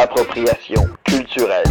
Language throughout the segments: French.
Appropriation culturelle.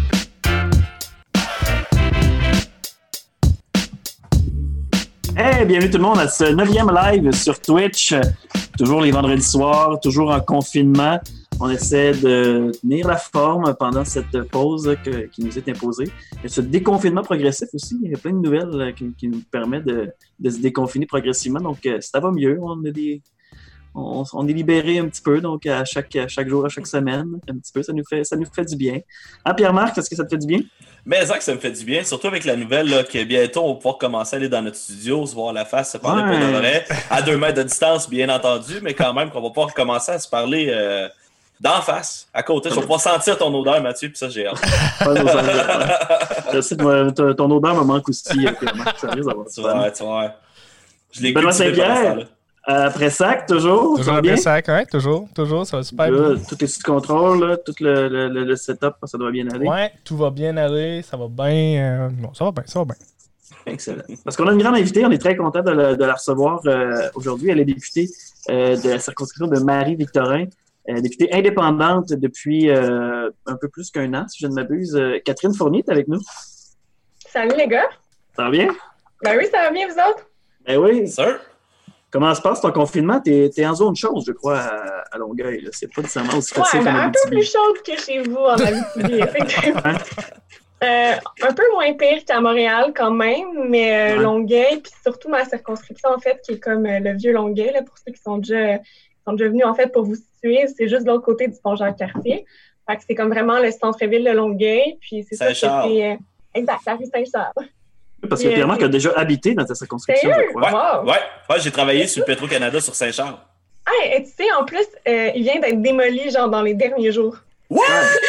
Hey, bienvenue tout le monde à ce 9e live sur Twitch. Toujours les vendredis soirs, toujours en confinement. On essaie de tenir la forme pendant cette pause qui nous est imposée. Et ce déconfinement progressif aussi, il y a plein de nouvelles qui nous permettent de se déconfiner progressivement. Donc, ça va mieux. On est libéré un petit peu, donc à chaque jour, à chaque semaine, un petit peu, ça nous fait du bien. Ah, Pierre-Marc, est-ce que ça te fait du bien? Mais Zach, ça me fait du bien, surtout avec la nouvelle là, que bientôt on va pouvoir commencer à aller dans notre studio, se voir la face, se parler pour de vrai, à 2 mètres de distance, bien entendu, mais quand même qu'on va pouvoir commencer à se parler d'en face, à côté. Je vais pouvoir sentir ton odeur, Mathieu, puis ça, j'ai hâte. Je sais que ton odeur me manque aussi, Pierre-Marc. Ça risque d'avoir ça. Tu vois. Je l'ai Benoît cultivé pendant ce Saint-Pierre, temps-là. après sac, toujours? Toujours après sac, ouais, toujours, ça va super bien. Tout est sous contrôle, là, tout le setup, ça doit bien aller. Ouais, tout va bien aller, ça va bien. Non, ça va bien. Excellent. Parce qu'on a une grande invitée, on est très content de la recevoir aujourd'hui. Elle est députée de la circonscription de Marie-Victorin, députée indépendante depuis un peu plus qu'un an, si je ne m'abuse. Catherine Fournier est avec nous. Salut les gars! Ça va bien? Ben oui, ça va bien, vous autres? Ben oui. Sir? Comment se passe ton confinement? T'es en zone chaude, je crois, à Longueuil. Là. C'est pas nécessairement aussi facile un peu plus chaude que chez vous, en Abitibi, effectivement. Un peu moins pire qu'à Montréal, quand même, mais Longueuil, puis surtout ma circonscription, en fait, qui est comme le vieux Longueuil, là, pour ceux qui sont déjà venus, en fait, pour vous situer, c'est juste de l'autre côté du Pont-Jacques-Cartier. Fait que c'est comme vraiment le centre-ville de Longueuil, puis c'est ça que c'est... exact, la rue Saint-Charles. Parce que Pierre-Marc a déjà habité dans ta circonscription, je crois. Ouais, j'ai travaillé sur Petro-Canada sur Saint-Charles. Ah, et tu sais, en plus, il vient d'être démoli, genre, dans les derniers jours. Ouais!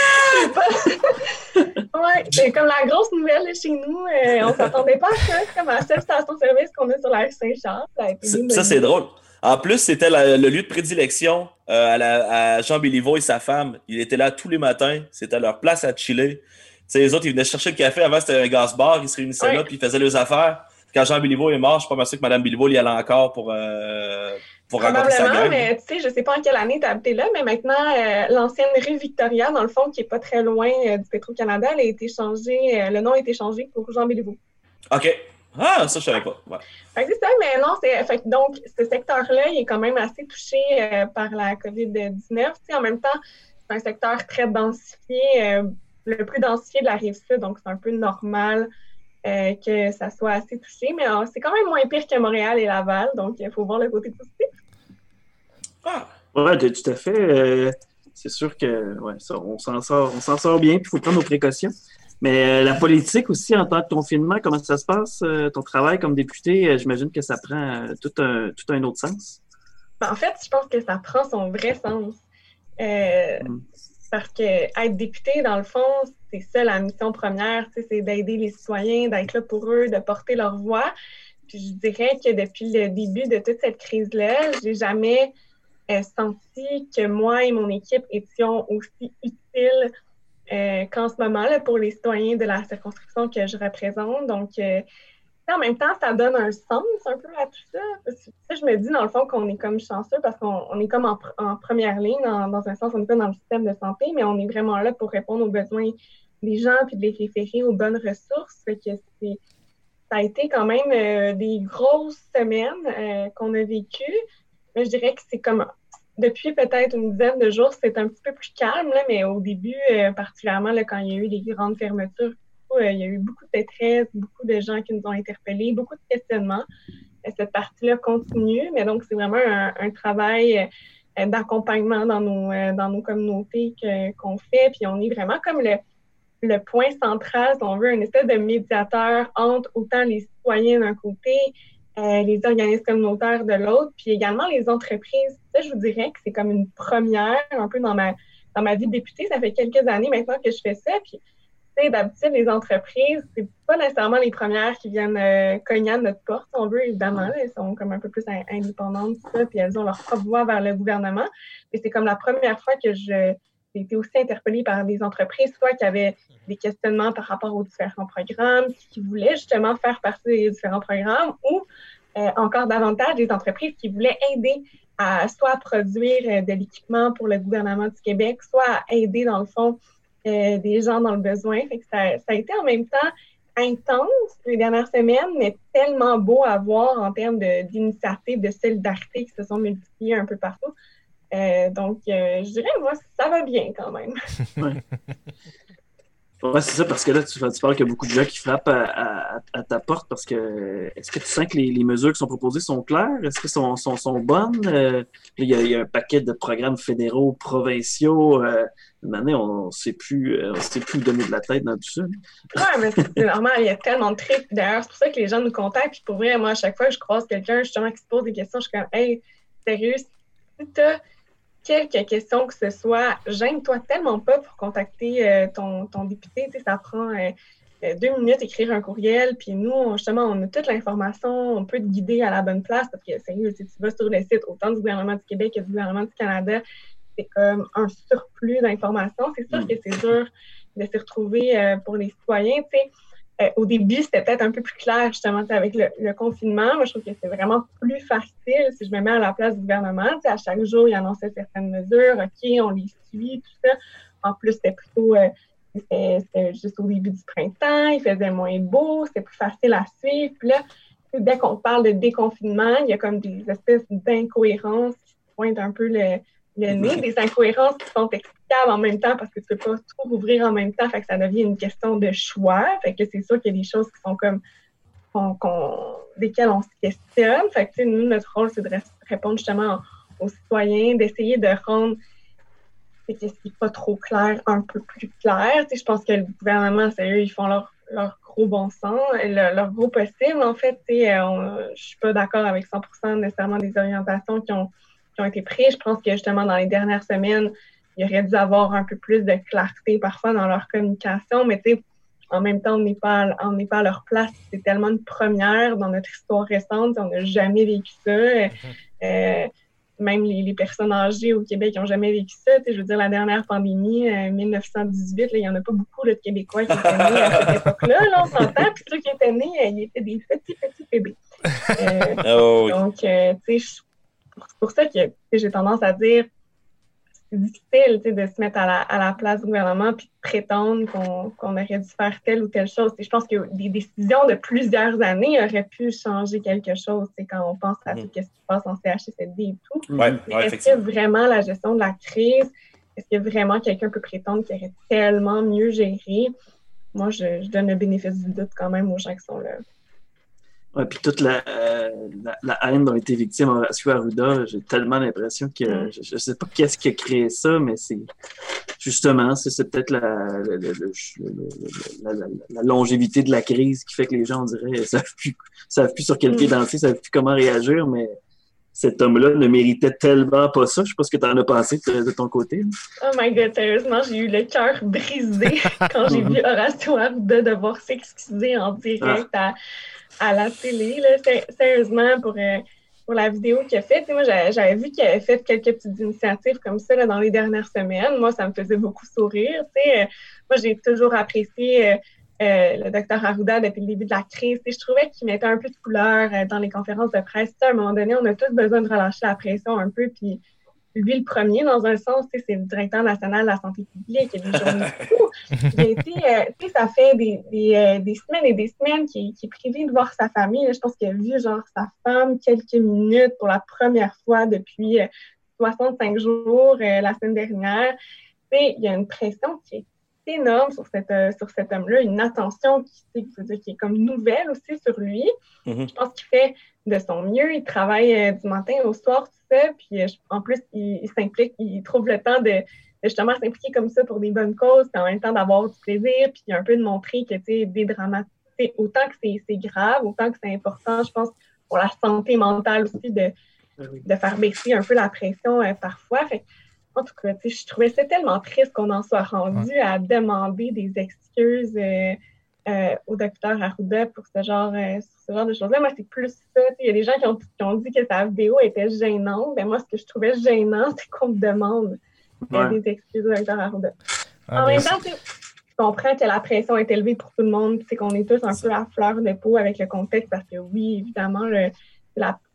Ouais, c'est comme la grosse nouvelle là, chez nous. On s'attendait pas à ça. C'est comme la seule station-service qu'on a sur la rue Saint-Charles. Ça, c'est drôle. En plus, c'était le lieu de prédilection à Jean Béliveau et sa femme. Il était là tous les matins. C'était leur place à chiller. T'sais, les autres, ils venaient chercher le café. Avant, c'était un gaz-bar. Ils se réunissaient là, puis ils faisaient leurs affaires. Quand Jean Béliveau est mort, je suis pas mal sûr que Mme Béliveau y allait encore pour rencontrer sa gang. Mais tu sais, je sais pas en quelle année tu as habité là, mais maintenant, l'ancienne rue Victoria, dans le fond, qui est pas très loin du Petro-Canada, elle a été changée, le nom a été changé pour Jean Béliveau. OK. Ah, ça, je savais pas. Ouais. Fait que c'est ça, mais non, donc, ce secteur-là, il est quand même assez touché par la COVID-19. En même temps, c'est un secteur très densifié, le plus densifié de la Rive-Sud, donc c'est un peu normal que ça soit assez touché, mais c'est quand même moins pire que Montréal et Laval, donc il faut voir le côté positif. Ah! Ouais, tout à fait. C'est sûr que ça, on s'en sort bien, puis il faut prendre nos précautions. Mais la politique aussi, en temps de confinement, comment ça se passe? Ton travail comme député, j'imagine que ça prend tout un autre sens. En fait, je pense que ça prend son vrai sens. Parce que être député, dans le fond, c'est ça la mission première, c'est d'aider les citoyens, d'être là pour eux, de porter leur voix. Puis je dirais que depuis le début de toute cette crise-là, j'ai jamais senti que moi et mon équipe étions aussi utiles qu'en ce moment là, pour les citoyens de la circonscription que je représente. Donc, en même temps, ça donne un sens un peu à tout ça. Parce que, je me dis, dans le fond, qu'on est comme chanceux parce qu'on est comme en première ligne, dans un sens, on n'est pas dans le système de santé, mais on est vraiment là pour répondre aux besoins des gens puis de les référer aux bonnes ressources. Fait que ça a été quand même des grosses semaines qu'on a vécues. Mais je dirais que c'est comme, depuis peut-être une dizaine de jours, c'est un petit peu plus calme, là, mais au début, particulièrement là, quand il y a eu les grandes fermetures, il y a eu beaucoup de détresse, beaucoup de gens qui nous ont interpellés, beaucoup de questionnements. Cette partie-là continue, mais donc c'est vraiment un travail d'accompagnement dans nos communautés qu'on fait. Puis on est vraiment comme le point central, si on veut, une espèce de médiateur entre autant les citoyens d'un côté, les organismes communautaires de l'autre, puis également les entreprises. Ça, je vous dirais que c'est comme une première, un peu dans ma vie de députée. Ça fait quelques années maintenant que je fais ça, puis d'habitude, les entreprises, c'est pas nécessairement les premières qui viennent cogner à notre porte, si on veut, évidemment. Là, elles sont comme un peu plus indépendantes, tout ça, puis elles ont leur propre voix vers le gouvernement. Mais c'est comme la première fois que j'ai été aussi interpellée par des entreprises, soit qui avaient des questionnements par rapport aux différents programmes, qui voulaient justement faire partie des différents programmes, ou encore davantage des entreprises qui voulaient aider soit à produire de l'équipement pour le gouvernement du Québec, soit à aider, dans le fond, des gens dans le besoin. Fait que ça a été en même temps intense les dernières semaines, mais tellement beau à voir en termes d'initiatives, de solidarité qui se sont multipliées un peu partout. Donc, je dirais, moi, ça va bien quand même. Ouais, c'est ça, parce que là, tu parles qu'il y a beaucoup de gens qui frappent à ta porte parce que est-ce que tu sens que les mesures qui sont proposées sont claires? Est-ce qu'elles sont bonnes? Il y a un paquet de programmes fédéraux, provinciaux. Maintenant, on ne sait plus où donner de la tête dans tout ça. Oui, mais c'est normal, il y a tellement de trucs. D'ailleurs, c'est pour ça que les gens nous contactent. Puis pour vrai, moi, à chaque fois que je croise quelqu'un justement qui se pose des questions, je suis comme, hey, sérieux, si tu as quelques questions que ce soit, gêne-toi tellement pas pour contacter ton député. Tu sais, ça prend 2 minutes écrire un courriel, puis nous, justement, on a toute l'information, on peut te guider à la bonne place, parce que, sérieux, si tu vas sur le site autant du gouvernement du Québec que du gouvernement du Canada, c'est comme un surplus d'informations. C'est sûr que c'est dur de s'y retrouver pour les citoyens, tu sais. Au début, c'était peut-être un peu plus clair, justement, avec le confinement. Moi, je trouve que c'est vraiment plus facile si je me mets à la place du gouvernement. Tu sais, à chaque jour, il annonçait certaines mesures. OK, on les suit, tout ça. En plus, c'était plutôt c'était juste au début du printemps. Il faisait moins beau. C'était plus facile à suivre. Puis là, dès qu'on parle de déconfinement, il y a comme des espèces d'incohérences qui pointent un peu le nez, des incohérences qui sont explicables en même temps parce que tu ne peux pas tout ouvrir en même temps, fait que ça devient une question de choix. Fait que c'est sûr qu'il y a des choses qui sont comme desquelles on se questionne. Fait que nous, notre rôle, c'est de répondre justement aux citoyens, d'essayer de rendre ce qui n'est pas trop clair un peu plus clair. Je pense que le gouvernement, sérieux, ils font leur gros bon sens, leur gros possible. En fait, je ne suis pas d'accord avec 100% nécessairement des orientations qui ont été prises. Je pense que justement, dans les dernières semaines, il aurait dû avoir un peu plus de clarté parfois dans leur communication, mais tu sais, en même temps, on n'est pas à leur place. C'est tellement une première dans notre histoire récente. On n'a jamais vécu ça. Même les personnes âgées au Québec n'ont jamais vécu ça. Je veux dire, la dernière pandémie, 1918, il n'y en a pas beaucoup de Québécois qui étaient nés à cette époque-là, là, on s'entend. Puis ceux qui étaient nés, ils étaient des petits bébés. Donc, tu sais, c'est pour ça que j'ai tendance à dire c'est difficile de se mettre à la place du gouvernement puis de prétendre qu'on aurait dû faire telle ou telle chose. Je pense que des décisions de plusieurs années auraient pu changer quelque chose quand on pense à tout ce qui se passe en CHSLD et tout. Est-ce que vraiment la gestion de la crise, est-ce que vraiment quelqu'un peut prétendre qu'il aurait tellement mieux géré? Moi, je donne le bénéfice du doute quand même aux gens qui sont là. Ouais, puis toute la haine dont a été victime Horacio Arruda, j'ai tellement l'impression que je sais pas qu'est-ce qui a créé ça, mais c'est justement, c'est peut-être la longévité de la crise qui fait que les gens, on dirait, savent plus sur quel pied danser, savent plus comment réagir, mais cet homme-là ne méritait tellement pas ça. Je sais pas ce que tu en as pensé de ton côté. Oh my God, sérieusement, j'ai eu le cœur brisé quand j'ai vu Horacio Arruda devoir s'excuser en direct à la télé, là, sérieusement, pour la vidéo qu'il a faite. Moi, j'avais vu qu'il avait fait quelques petites initiatives comme ça là, dans les dernières semaines. Moi, ça me faisait beaucoup sourire. Moi, j'ai toujours apprécié le docteur Arruda depuis le début de la crise. Je trouvais qu'il mettait un peu de couleur dans les conférences de presse. À un moment donné, on a tous besoin de relâcher la pression un peu. Puis lui, le premier, dans un sens, c'est le directeur national de la santé publique. Il y a des journées fous. Ça fait des semaines et des semaines qu'il est privé de voir sa famille. Là, je pense qu'il a vu sa femme quelques minutes pour la première fois depuis 65 jours la semaine dernière. Il y a une pression qui est énorme sur cet homme-là, une attention qui est comme nouvelle aussi sur lui. Je pense qu'il fait de son mieux. Il travaille du matin au soir, tout ça. Puis en plus, il s'implique, il trouve le temps de justement s'impliquer comme ça pour des bonnes causes, puis en même temps d'avoir du plaisir, puis un peu de montrer que dédramatiser, autant que c'est grave, autant que c'est important, je pense, pour la santé mentale aussi, de faire baisser un peu la pression parfois. Fait, en tout cas, je trouvais ça tellement triste qu'on en soit rendu à demander des excuses au docteur Arruda pour ce genre de choses-là. Moi, c'est plus ça. Il y a des gens qui ont dit que sa vidéo était gênante. Ben, moi, ce que je trouvais gênant, c'est qu'on me demande des excuses au docteur Arruda. En même temps, je comprends que la pression est élevée pour tout le monde. C'est qu'on est tous un peu à fleur de peau avec le contexte parce que oui, évidemment,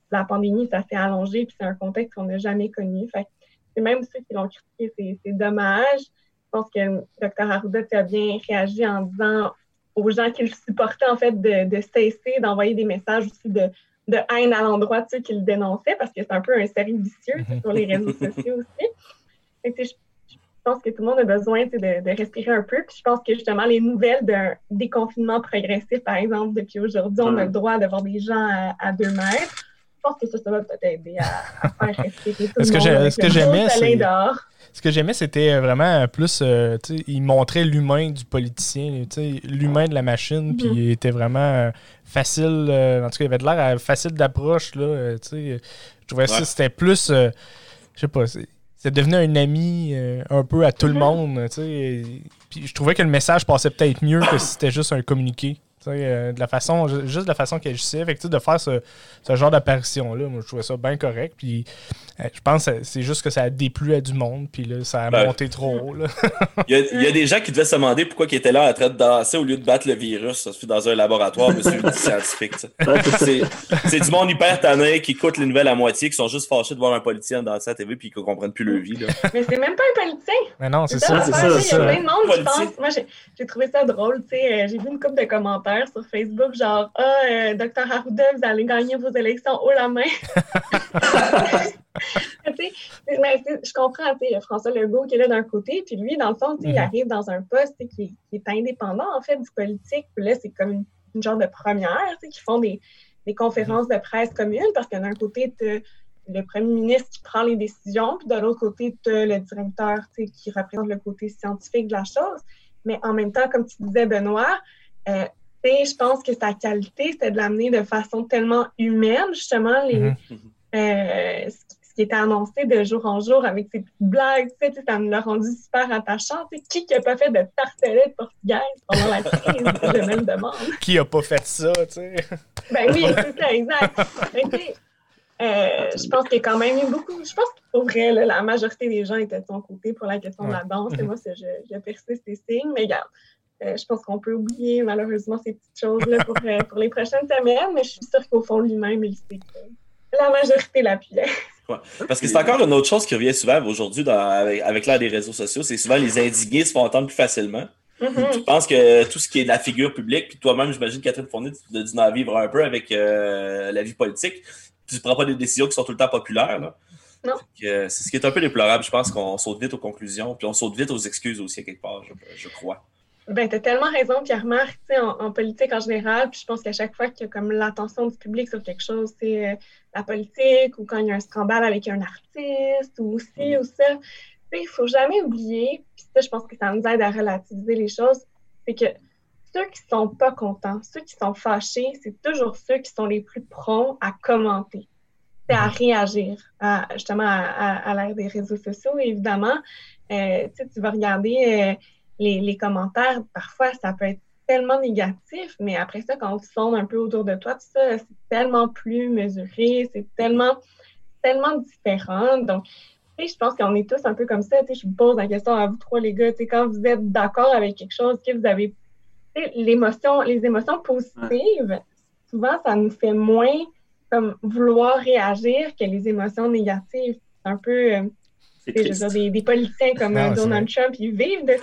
la pandémie, ça s'est allongé, puis c'est un contexte qu'on n'a jamais connu. Fait que c'est même ceux qui l'ont critiqué, c'est dommage. Je pense que le Dr Arruda a bien réagi en disant aux gens qui le supportaient, en fait, de cesser d'envoyer des messages aussi de haine à l'endroit de ceux qui le dénonçaient, parce que c'est un peu un cercle vicieux sur les réseaux sociaux aussi. Fait que, je pense que tout le monde a besoin de respirer un peu. Puis je pense que justement, les nouvelles d'un déconfinement progressif, par exemple, depuis aujourd'hui, on a le droit de voir des gens à 2 mètres. Je pense que ça va peut-être aider à faire respirer tout le monde. Ce que j'aimais, c'était vraiment plus, il montrait l'humain du politicien, l'humain de la machine, puis il était vraiment facile, en tout cas, il avait de l'air facile d'approche, là, je trouvais ça, c'était plus, je sais pas, c'est devenu un ami un peu à tout le monde, puis je trouvais que le message passait peut-être mieux que si c'était juste un communiqué. De la façon, juste de la façon qu'elle agissait. Fait que, de faire ce genre d'apparition-là, moi, je trouvais ça bien correct. Puis, je pense que c'est juste que ça a déplu à du monde. Puis là, ça a monté trop haut. Là. il y a des gens qui devaient se demander pourquoi ils étaient là en train de danser au lieu de battre le virus. Ça se fait dans un laboratoire, monsieur le scientifique. C'est du monde hyper tanné qui écoute les nouvelles à moitié, qui sont juste fâchés de voir un politicien danser à la TV puis qui ne comprennent plus leur vie. Là. Mais c'est même pas un politicien. Mais non, c'est ça. C'est ça. Il y a plein de monde qui pense. Moi, j'ai trouvé ça drôle. J'ai vu une couple de commentaires sur Facebook, genre Dr Arruda, vous allez gagner vos élections haut la main. Je comprends, François Legault qui est là d'un côté, puis lui, dans le fond, il arrive dans un poste qui est indépendant, en fait, du politique. Puis là, c'est comme une genre de première, qui font des conférences de presse communes, parce que d'un côté, tu le premier ministre qui prend les décisions, puis de l'autre côté, tu le directeur qui représente le côté scientifique de la chose. Mais en même temps, comme tu disais, Benoît, je pense que sa qualité, c'était de l'amener de façon tellement humaine, justement, ce qui était annoncé de jour en jour avec ses petites blagues, ça me l'a rendu super attachant. Qui n'a pas fait de tartelette portugaise pendant la crise? Je me le demande. Qui n'a pas fait ça, tu sais? Ben oui, c'est ça, exact. Je pense qu'il y a quand même eu beaucoup. Je pense que pour vrai, la majorité des gens étaient de son côté pour la question de la danse. Et moi, je persiste et signe, mais regarde. Je pense qu'on peut oublier malheureusement ces petites choses-là pour les prochaines semaines, mais je suis sûre qu'au fond lui-même, il sait que la majorité l'appuyait. Ouais. Parce que c'est encore une autre chose qui revient souvent aujourd'hui avec l'ère des réseaux sociaux, c'est souvent les indignés se font entendre plus facilement. Je pense que tout ce qui est de la figure publique, puis toi-même, j'imagine, Catherine Fournier, tu dois en vivre un peu avec la vie politique. Tu ne prends pas des décisions qui sont tout le temps populaires. Là. Non. C'est ce qui est un peu déplorable. Je pense qu'on saute vite aux conclusions, puis on saute vite aux excuses aussi, à quelque part, je crois. Ben, tu as tellement raison, Pierre-Marc, en politique en général, puis je pense qu'à chaque fois qu'il y a comme l'attention du public sur quelque chose, c'est la politique, ou quand il y a un scandale avec un artiste, ou ci ou ça, il ne faut jamais oublier, puis ça, je pense que ça nous aide à relativiser les choses, c'est que ceux qui ne sont pas contents, ceux qui sont fâchés, c'est toujours ceux qui sont les plus prompts à commenter, c'est à réagir, justement à l'ère des réseaux sociaux, évidemment. Tu vas regarder... Les commentaires, parfois, ça peut être tellement négatif, mais après ça, quand tu sondes un peu autour de toi, tout ça, c'est tellement plus mesuré, c'est tellement différent. Donc, je pense qu'on est tous un peu comme ça. Je vous pose la question à vous trois, les gars. Quand vous êtes d'accord avec quelque chose, que vous avez les émotions positives, souvent, ça nous fait moins comme vouloir réagir que les émotions négatives. C'est un peu... des politiciens comme Donald Trump, ils vivent de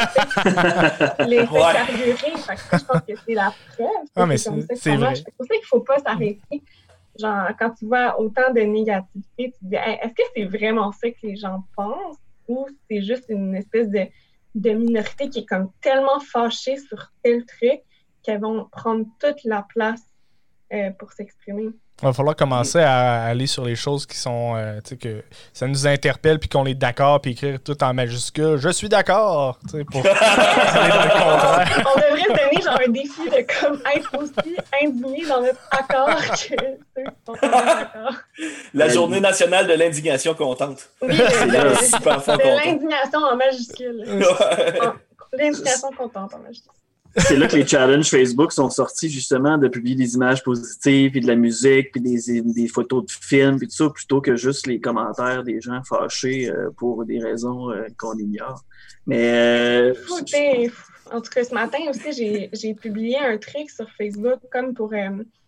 ça. Les faits carburés. Je pense que c'est la preuve. C'est pour ça qu'il ne faut pas s'arrêter. Genre, quand tu vois autant de négativité, tu te dis, est-ce que c'est vraiment ça que les gens pensent ou c'est juste une espèce de minorité qui est comme tellement fâchée sur tel truc qu'elles vont prendre toute la place pour s'exprimer? Il va falloir commencer à aller sur les choses qui sont, que ça nous interpelle puis qu'on est d'accord puis écrire tout en majuscule. Je suis d'accord, pour aller dans le contraire. On devrait se donner genre un défi de comme être aussi indigné dans notre accord que ceux qui sont pas d'accord. La journée nationale de l'indignation contente. Oui, de l'indignation en majuscule. L'indignation contente en majuscule. C'est là que les challenges Facebook sont sortis justement de publier des images positives, puis de la musique, puis des photos de films, puis tout ça, plutôt que juste les commentaires des gens fâchés pour des raisons qu'on ignore. Mais en tout cas, ce matin aussi, j'ai publié un truc sur Facebook comme pour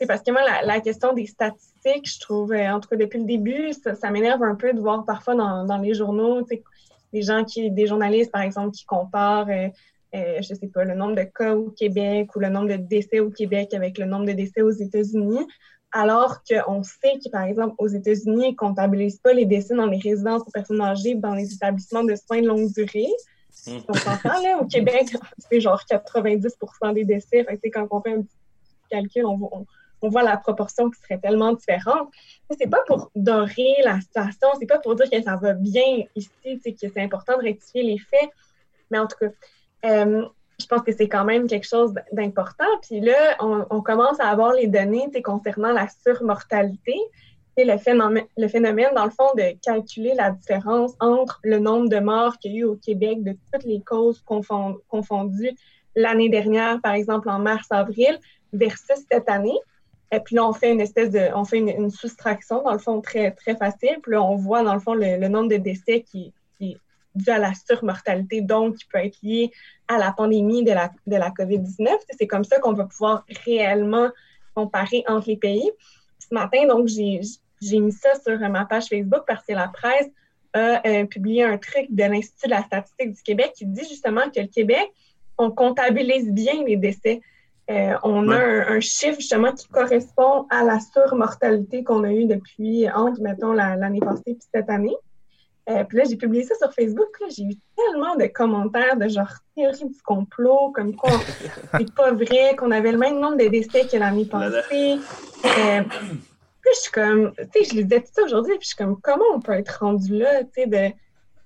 parce que moi, la question des statistiques, je trouve, en tout cas depuis le début, ça m'énerve un peu de voir parfois dans les journaux, des journalistes, par exemple, qui comparent, je sais pas, le nombre de cas au Québec ou le nombre de décès au Québec avec le nombre de décès aux États-Unis, alors qu'on sait que, par exemple, aux États-Unis, ils ne comptabilisent pas les décès dans les résidences pour personnes âgées, dans les établissements de soins de longue durée. On s'entend, là, au Québec, c'est genre 90% des décès. Fait que, quand on fait un petit calcul, on voit la proportion qui serait tellement différente. C'est pas pour dorer la situation, c'est pas pour dire que ça va bien ici, que c'est important de rectifier les faits, mais en tout cas, je pense que c'est quand même quelque chose d'important. Puis là, on commence à avoir les données concernant la surmortalité. C'est le phénomène, dans le fond, de calculer la différence entre le nombre de morts qu'il y a eu au Québec de toutes les causes confondues l'année dernière, par exemple en mars-avril, versus cette année. Et puis là, on fait une soustraction, dans le fond, très, très facile. Puis là, on voit, dans le fond, le nombre de décès qui est dû à la surmortalité, donc qui peut être lié à la pandémie de la COVID-19. C'est comme ça qu'on va pouvoir réellement comparer entre les pays. Ce matin, donc, j'ai mis ça sur ma page Facebook parce que la presse a publié un truc de l'Institut de la statistique du Québec qui dit justement que le Québec, on comptabilise bien les décès. On a un chiffre justement qui correspond à la surmortalité qu'on a eue depuis entre, mettons, l'année passée et cette année. Puis là, j'ai publié ça sur Facebook. Puis là, j'ai eu tellement de commentaires de genre théorie du complot, comme quoi c'est pas vrai, qu'on avait le même nombre de décès que l'année passée. Puis je suis comme, tu sais, je lisais tout ça aujourd'hui, puis je suis comme, comment on peut être rendu là, tu sais,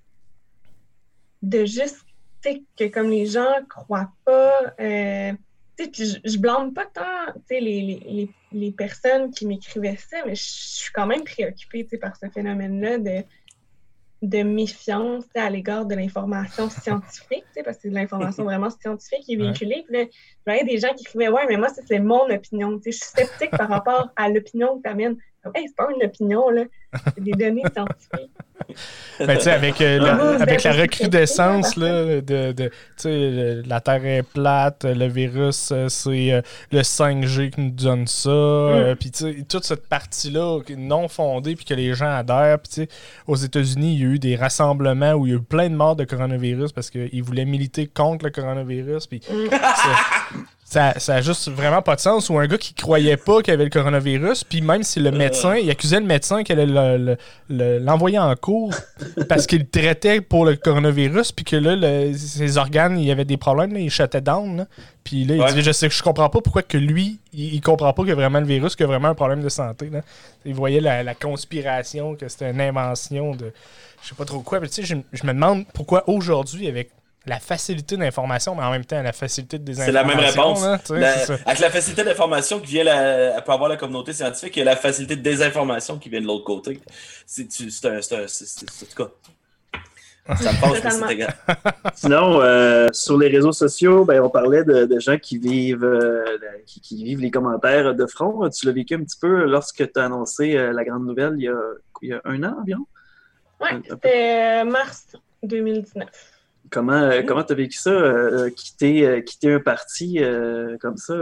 de juste, tu sais, que comme les gens croient pas, tu sais, puis je blâme pas tant, tu sais, les personnes qui m'écrivaient ça, mais je suis quand même préoccupée, tu sais, par ce phénomène-là de méfiance à l'égard de l'information scientifique, parce que c'est de l'information vraiment scientifique qui est véhiculée. Puis là, je voyais des gens qui écrivaient « Ouais, mais moi, ça, c'est mon opinion. » Je suis sceptique par rapport à l'opinion que tu amènes. Hey, c'est pas une opinion, là. C'est des données scientifiques. Ben, avec la recrudescence là, la Terre est plate, le virus, c'est le 5G qui nous donne ça, puis toute cette partie-là non fondée, puis que les gens adhèrent. Puis aux États-Unis, il y a eu des rassemblements où il y a eu plein de morts de coronavirus parce qu'ils voulaient militer contre le coronavirus. Puis ça a juste vraiment pas de sens. Ou un gars qui croyait pas qu'il y avait le coronavirus, puis même si le médecin, il accusait le médecin qu'il allait l'envoyer en cours parce qu'il traitait pour le coronavirus, puis que là, ses organes, il y avait des problèmes, là, il shuttait down. Là. Puis là, il dit, je comprends pas pourquoi que lui, il comprend pas qu'il y a vraiment le virus, qu'il y a vraiment un problème de santé. Là. Il voyait la conspiration, que c'était une invention de je sais pas trop quoi. Mais tu sais, je me demande pourquoi aujourd'hui, avec la facilité d'information, mais en même temps la facilité de désinformation. C'est la même réponse. Là, avec la facilité d'information qui vient, elle peut avoir la communauté scientifique, et la facilité de désinformation qui vient de l'autre côté. C'est en tout cas. Ça me passe, mais c'est égal. Sinon, sur les réseaux sociaux, ben, on parlait de gens qui vivent les commentaires de front. Tu l'as vécu un petit peu lorsque tu as annoncé la grande nouvelle il y a un an environ? Oui, c'était mars 2019. Comment tu as vécu ça, quitter un parti comme ça?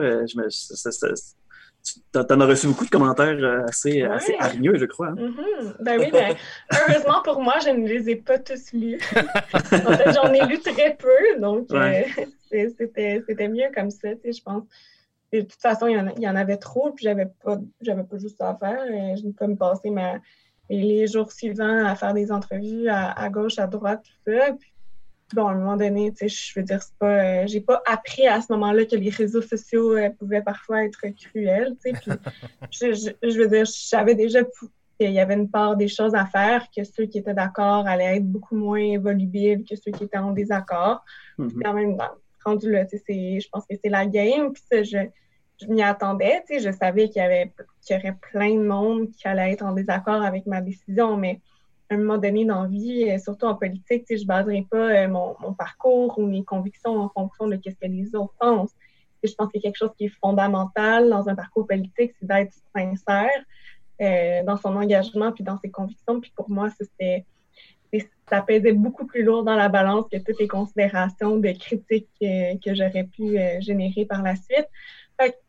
T'en as reçu beaucoup de commentaires assez hargneux, je crois. Hein? Mm-hmm. Ben oui, heureusement pour moi, je ne les ai pas tous lus. En fait, j'en ai lu très peu, donc c'était mieux comme ça, je pense. Et de toute façon, il y en avait trop, puis j'avais pas juste ça à faire. J'ai comme passé les jours suivants à faire des entrevues à gauche, à droite, tout ça. Puis, bon, à un moment donné, je veux dire, c'est pas, j'ai pas appris à ce moment-là que les réseaux sociaux pouvaient parfois être cruels, puis je veux dire, je savais déjà qu'il y avait une part des choses à faire, que ceux qui étaient d'accord allaient être beaucoup moins volubiles que ceux qui étaient en désaccord. Puis quand même, rendu là, je pense que c'est la game, puis ça, je m'y attendais, je savais qu'il y aurait plein de monde qui allait être en désaccord avec ma décision, mais à un moment donné dans la vie, surtout en politique, je ne baserai pas mon parcours ou mes convictions en fonction de ce que les autres pensent. Je pense qu'il y a quelque chose qui est fondamental dans un parcours politique, c'est d'être sincère dans son engagement puis dans ses convictions. Puis pour moi, ça pesait beaucoup plus lourd dans la balance que toutes les considérations de critiques que j'aurais pu générer par la suite. Fait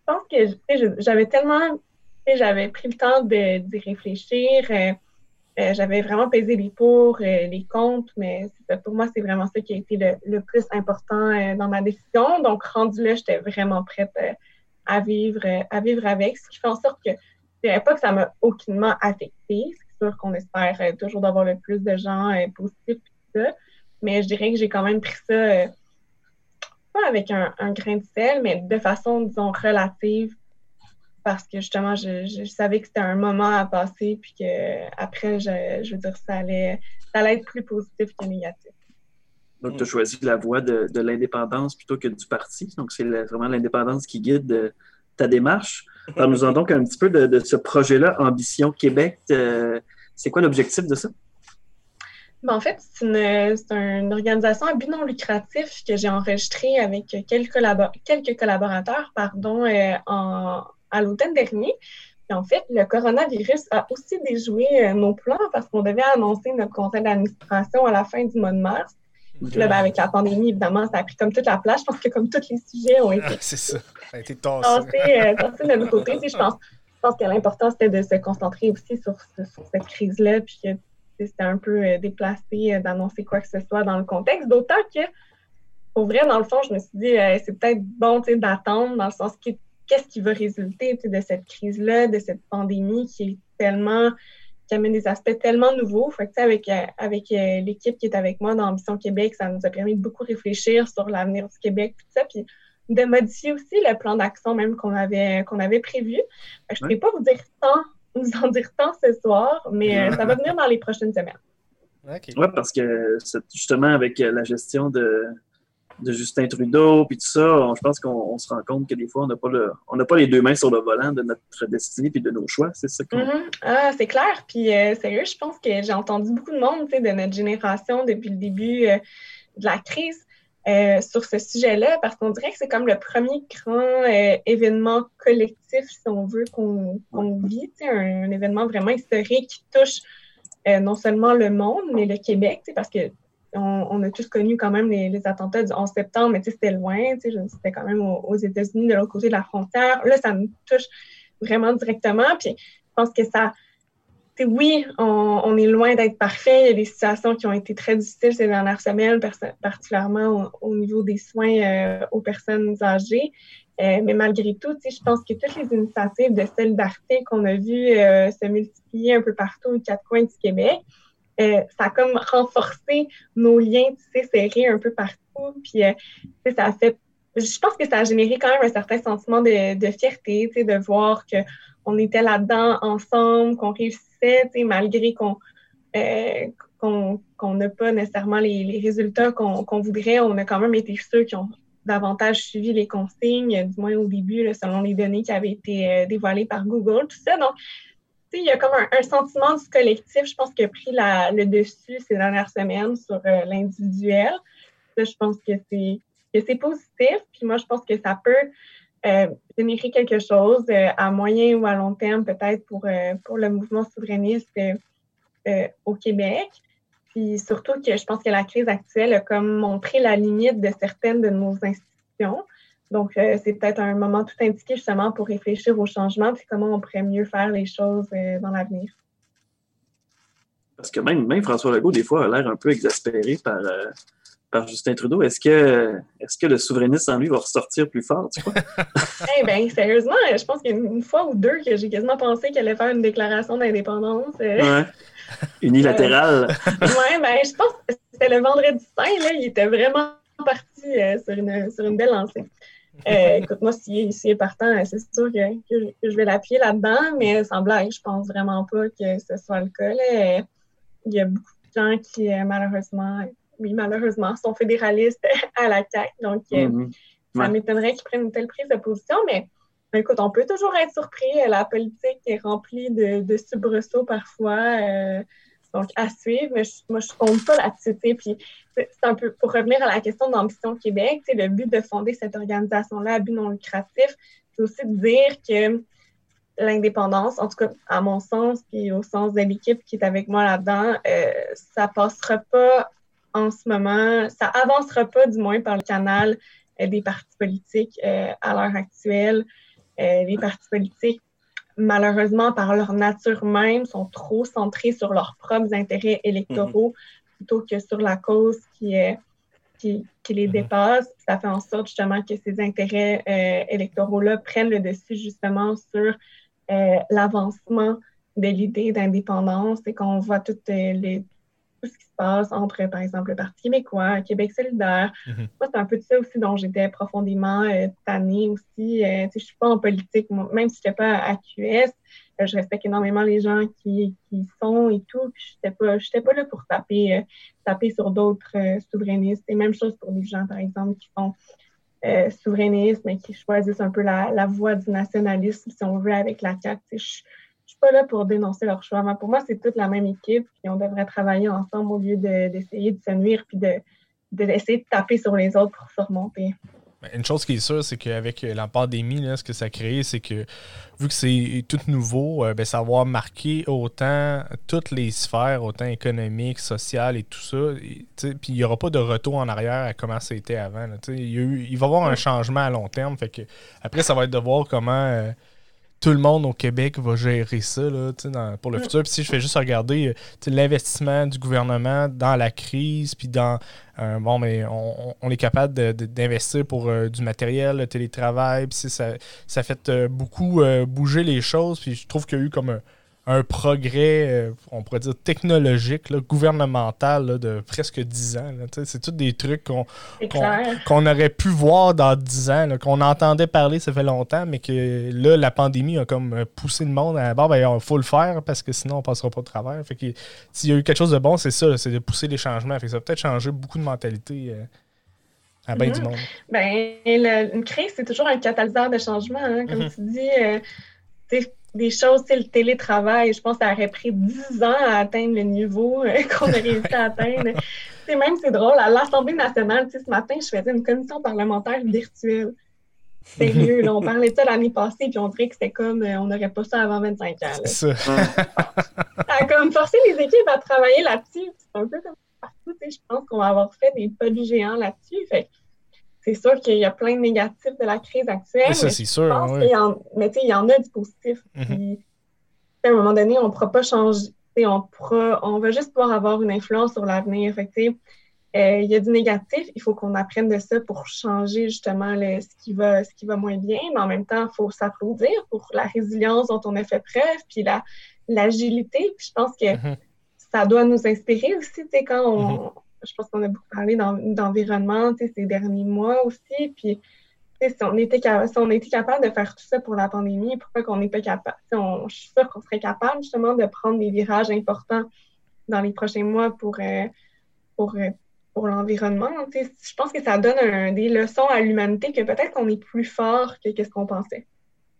pense que j'avais tellement, j'avais pris le temps d'y réfléchir. J'avais vraiment pesé les pour, les contre, mais pour moi, c'est vraiment ça qui a été le plus important dans ma décision. Donc, rendu là, j'étais vraiment prête à vivre avec, ce qui fait en sorte que je dirais pas que ça m'a aucunement affectée. C'est sûr qu'on espère toujours d'avoir le plus de gens positifs et tout ça, mais je dirais que j'ai quand même pris ça pas avec un grain de sel, mais de façon, disons, relative, parce que justement, je savais que c'était un moment à passer, puis qu'après, je veux dire, ça allait être plus positif que négatif. Donc, tu as choisi la voie de l'indépendance plutôt que du parti. Donc, c'est vraiment l'indépendance qui guide ta démarche. Parle-nous-en donc un petit peu de ce projet-là, Ambition Québec. C'est quoi l'objectif de ça? Ben, en fait, c'est une organisation à but non lucratif que j'ai enregistrée avec quelques collaborateurs à l'automne dernier. Et en fait, le coronavirus a aussi déjoué nos plans parce qu'on devait annoncer notre conseil d'administration à la fin du mois de mars. Puis là, avec la pandémie, évidemment, ça a pris comme toute la place. Je pense que comme tous les sujets ont été c'est ça. Ça a été tassés de notre côté. Je pense que l'important, c'était de se concentrer aussi sur cette crise-là, puis que c'était un peu déplacé d'annoncer quoi que ce soit dans le contexte. D'autant que, pour vrai, dans le fond, je me suis dit, c'est peut-être bon d'attendre, dans le sens que qu'est-ce qui va résulter de cette crise-là, de cette pandémie qui amène des aspects tellement nouveaux. Fait que, avec l'équipe qui est avec moi dans Ambition Québec, ça nous a permis de beaucoup réfléchir sur l'avenir du Québec, tout ça, puis de modifier aussi le plan d'action même qu'on avait prévu. Fait que je ne pourrais pas vous en dire tant ce soir, mais ça va venir dans les prochaines semaines. Okay. Oui, parce que justement, avec la gestion de Justin Trudeau, puis tout ça, je pense qu'on se rend compte que des fois, on n'a pas les deux mains sur le volant de notre destinée puis de nos choix. C'est ça qu'on... Ah, c'est clair. Puis, sérieux, je pense que j'ai entendu beaucoup de monde de notre génération depuis le début de la crise sur ce sujet-là, parce qu'on dirait que c'est comme le premier grand événement collectif, si on veut, qu'on vit, un événement vraiment historique qui touche non seulement le monde, mais le Québec, parce que on a tous connu quand même les attentats du 11 septembre, mais c'était loin, c'était quand même aux États-Unis, de l'autre côté de la frontière. Là, ça nous touche vraiment directement. Puis je pense que ça, oui, on est loin d'être parfait. Il y a des situations qui ont été très difficiles ces dernières semaines, particulièrement au niveau des soins aux personnes âgées. Mais malgré tout, je pense que toutes les initiatives de solidarité qu'on a vues se multiplier un peu partout aux quatre coins du Québec, ça a comme renforcé nos liens serrés un peu partout. Puis ça a fait, je pense que ça a généré quand même un certain sentiment de fierté, de voir qu'on était là-dedans ensemble, qu'on réussissait, malgré qu'on n'a pas nécessairement les résultats qu'on voudrait. On a quand même été ceux qui ont davantage suivi les consignes, du moins au début, là, selon les données qui avaient été dévoilées par Google, tout ça. Donc, il y a comme un sentiment du collectif, je pense, qui a pris le dessus ces dernières semaines sur l'individuel. Ça, je pense que c'est positif. Puis moi, je pense que ça peut générer quelque chose à moyen ou à long terme, peut-être pour le mouvement souverainiste au Québec. Puis surtout que je pense que la crise actuelle a comme montré la limite de certaines de nos institutions. Donc, c'est peut-être un moment tout indiqué justement pour réfléchir au changement puis comment on pourrait mieux faire les choses dans l'avenir. Parce que même François Legault, des fois, a l'air un peu exaspéré par Justin Trudeau. Est-ce que le souverainiste en lui va ressortir plus fort, tu crois? Eh bien, sérieusement, je pense qu'il y a une fois ou deux que j'ai quasiment pensé qu'il allait faire une déclaration d'indépendance. Ouais. Unilatérale. Oui, bien, je pense que c'était le vendredi saint, là, il était vraiment parti sur une belle lancée. Écoute, moi, s'il est partant, c'est sûr que je vais l'appuyer là-dedans, mais sans blague, je pense vraiment pas que ce soit le cas. Là. Il y a beaucoup de gens qui, malheureusement, sont fédéralistes à la CAQ, donc ça m'étonnerait qu'ils prennent une telle prise de position, mais écoute, on peut toujours être surpris. La politique est remplie de soubresauts parfois, donc à suivre, mais moi, je compte pas là-dessus. Puis c'est un peu, pour revenir à la question d'Ambition Québec, le but de fonder cette organisation-là à but non lucratif, c'est aussi de dire que l'indépendance, en tout cas à mon sens, puis au sens de l'équipe qui est avec moi là-dedans, ça passera pas en ce moment, ça avancera pas du moins par le canal des partis politiques à l'heure actuelle. Les partis politiques, malheureusement, par leur nature même, sont trop centrés sur leurs propres intérêts électoraux plutôt que sur la cause qui les dépasse. Ça fait en sorte justement que ces intérêts électoraux-là prennent le dessus justement sur l'avancement de l'idée d'indépendance et qu'on voit tout ce qui se passe entre, par exemple, le Parti québécois, Québec solidaire. Moi, c'est un peu de ça aussi dont j'étais profondément tannée aussi. Je ne suis pas en politique, moi, même si je n'étais pas à QS, je respecte énormément les gens qui sont et tout. Puis je n'étais pas là pour taper sur d'autres souverainistes. Et même chose pour des gens, par exemple, qui sont souverainistes, mais qui choisissent un peu la voie du nationalisme, si on veut, avec la CAQ. Je suis pas là pour dénoncer leur choix. Mais pour moi, c'est toute la même équipe. Puis on devrait travailler ensemble au lieu d'essayer de se nuire puis d'essayer de taper sur les autres pour se remonter. Une chose qui est sûre, c'est qu'avec la pandémie, là, ce que ça a créé, c'est que vu que c'est tout nouveau, ça va marquer autant toutes les sphères, autant économiques, sociales et tout ça. Puis il n'y aura pas de retour en arrière à comment ça a été avant. Là, il va y avoir un changement à long terme. Fait que, après, ça va être de voir comment tout le monde au Québec va gérer ça là, pour le futur. Puis si je fais juste regarder l'investissement du gouvernement dans la crise, puis dans on est capable d'investir pour du matériel, le télétravail, puis ça fait beaucoup bouger les choses. Puis je trouve qu'il y a eu comme un progrès, on pourrait dire technologique, là, gouvernemental, là, de presque 10 ans. Là, c'est tous des trucs qu'on aurait pu voir dans 10 ans, là, qu'on entendait parler, ça fait longtemps, mais que là, la pandémie a comme poussé le monde à il faut le faire parce que sinon on passera pas de travers. Fait que s'il y a eu quelque chose de bon, c'est ça, c'est de pousser les changements. Fait que ça va peut-être changer beaucoup de mentalité à bien du monde. Une crise, c'est toujours un catalyseur de changement, hein, comme tu dis. Des choses, le télétravail, je pense que ça aurait pris 10 ans à atteindre le niveau qu'on a réussi à atteindre. Même, c'est drôle, à l'Assemblée nationale, ce matin, je faisais une commission parlementaire virtuelle. Sérieux, là, on parlait de ça l'année passée, puis on dirait que c'était comme, on n'aurait pas ça avant 25 ans. Là. C'est ça. Ça a comme forcé les équipes à travailler là-dessus. C'est un peu comme partout, je pense qu'on va avoir fait des pas de géants là-dessus. Fait c'est sûr qu'il y a plein de négatifs de la crise actuelle. Ça, c'est sûr. Mais il y en a du positif. Puis, à un moment donné, on ne pourra pas changer. On va juste pouvoir avoir une influence sur l'avenir. Il y a du négatif. Il faut qu'on apprenne de ça pour changer justement ce qui va moins bien. Mais en même temps, il faut s'applaudir pour la résilience dont on a fait preuve, puis l'agilité. Puis je pense que ça doit nous inspirer aussi, quand je pense qu'on a beaucoup parlé d'environnement ces derniers mois aussi. Puis, si on était capable de faire tout ça pour la pandémie, pourquoi qu'on n'est pas capable? Je suis sûre qu'on serait capable justement de prendre des virages importants dans les prochains mois pour l'environnement. Je pense que ça donne des leçons à l'humanité que peut-être qu'on est plus fort que ce qu'on pensait.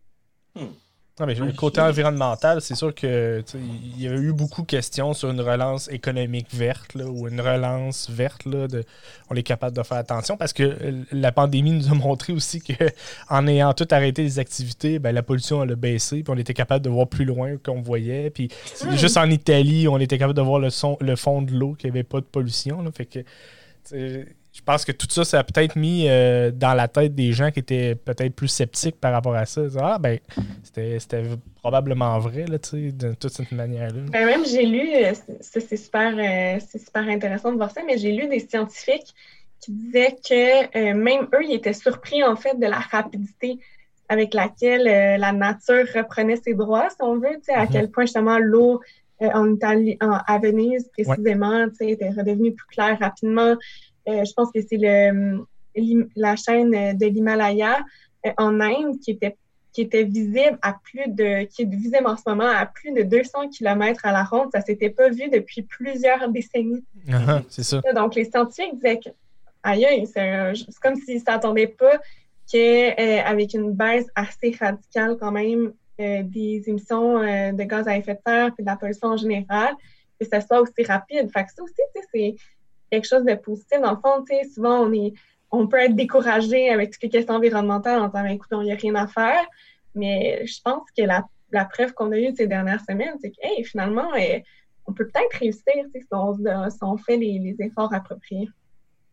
Non, mais côté environnemental, c'est sûr que il y a eu beaucoup de questions sur une relance économique verte là, ou une relance verte. Là, on est capable de faire attention parce que la pandémie nous a montré aussi qu'en ayant tout arrêté les activités, la pollution elle a baissé, puis on était capable de voir plus loin qu'on voyait. Puis juste en Italie, on était capable de voir le fond de l'eau, qu'il n'y avait pas de pollution. Là, fait que je pense que tout ça, ça a peut-être mis dans la tête des gens qui étaient peut-être plus sceptiques par rapport à ça. C'était probablement vrai, là, de toute cette manière-là. Même, j'ai lu, c'est super intéressant de voir ça, mais j'ai lu des scientifiques qui disaient que même eux, ils étaient surpris, en fait, de la rapidité avec laquelle la nature reprenait ses droits, si on veut, à quel point, justement, l'eau en Italie, à Venise, précisément, était redevenue plus claire rapidement. Je pense que c'est la chaîne de l'Himalaya en Inde qui était visible qui est visible en ce moment à plus de 200 km à la ronde. Ça s'était pas vu depuis plusieurs décennies. C'est ça. Donc, les scientifiques disaient que, aïe, c'est comme s'ils ne s'attendaient pas qu'avec une baisse assez radicale quand même des émissions de gaz à effet de serre et de la pollution en général, que ça soit aussi rapide. Fait que ça aussi, c'est quelque chose de positif. Dans le fond, souvent, on peut être découragé avec toutes les questions environnementales en disant, écoute, il n'y a rien à faire. Mais je pense que la preuve qu'on a eue ces dernières semaines, c'est que, finalement, on peut peut-être réussir si on fait les efforts appropriés.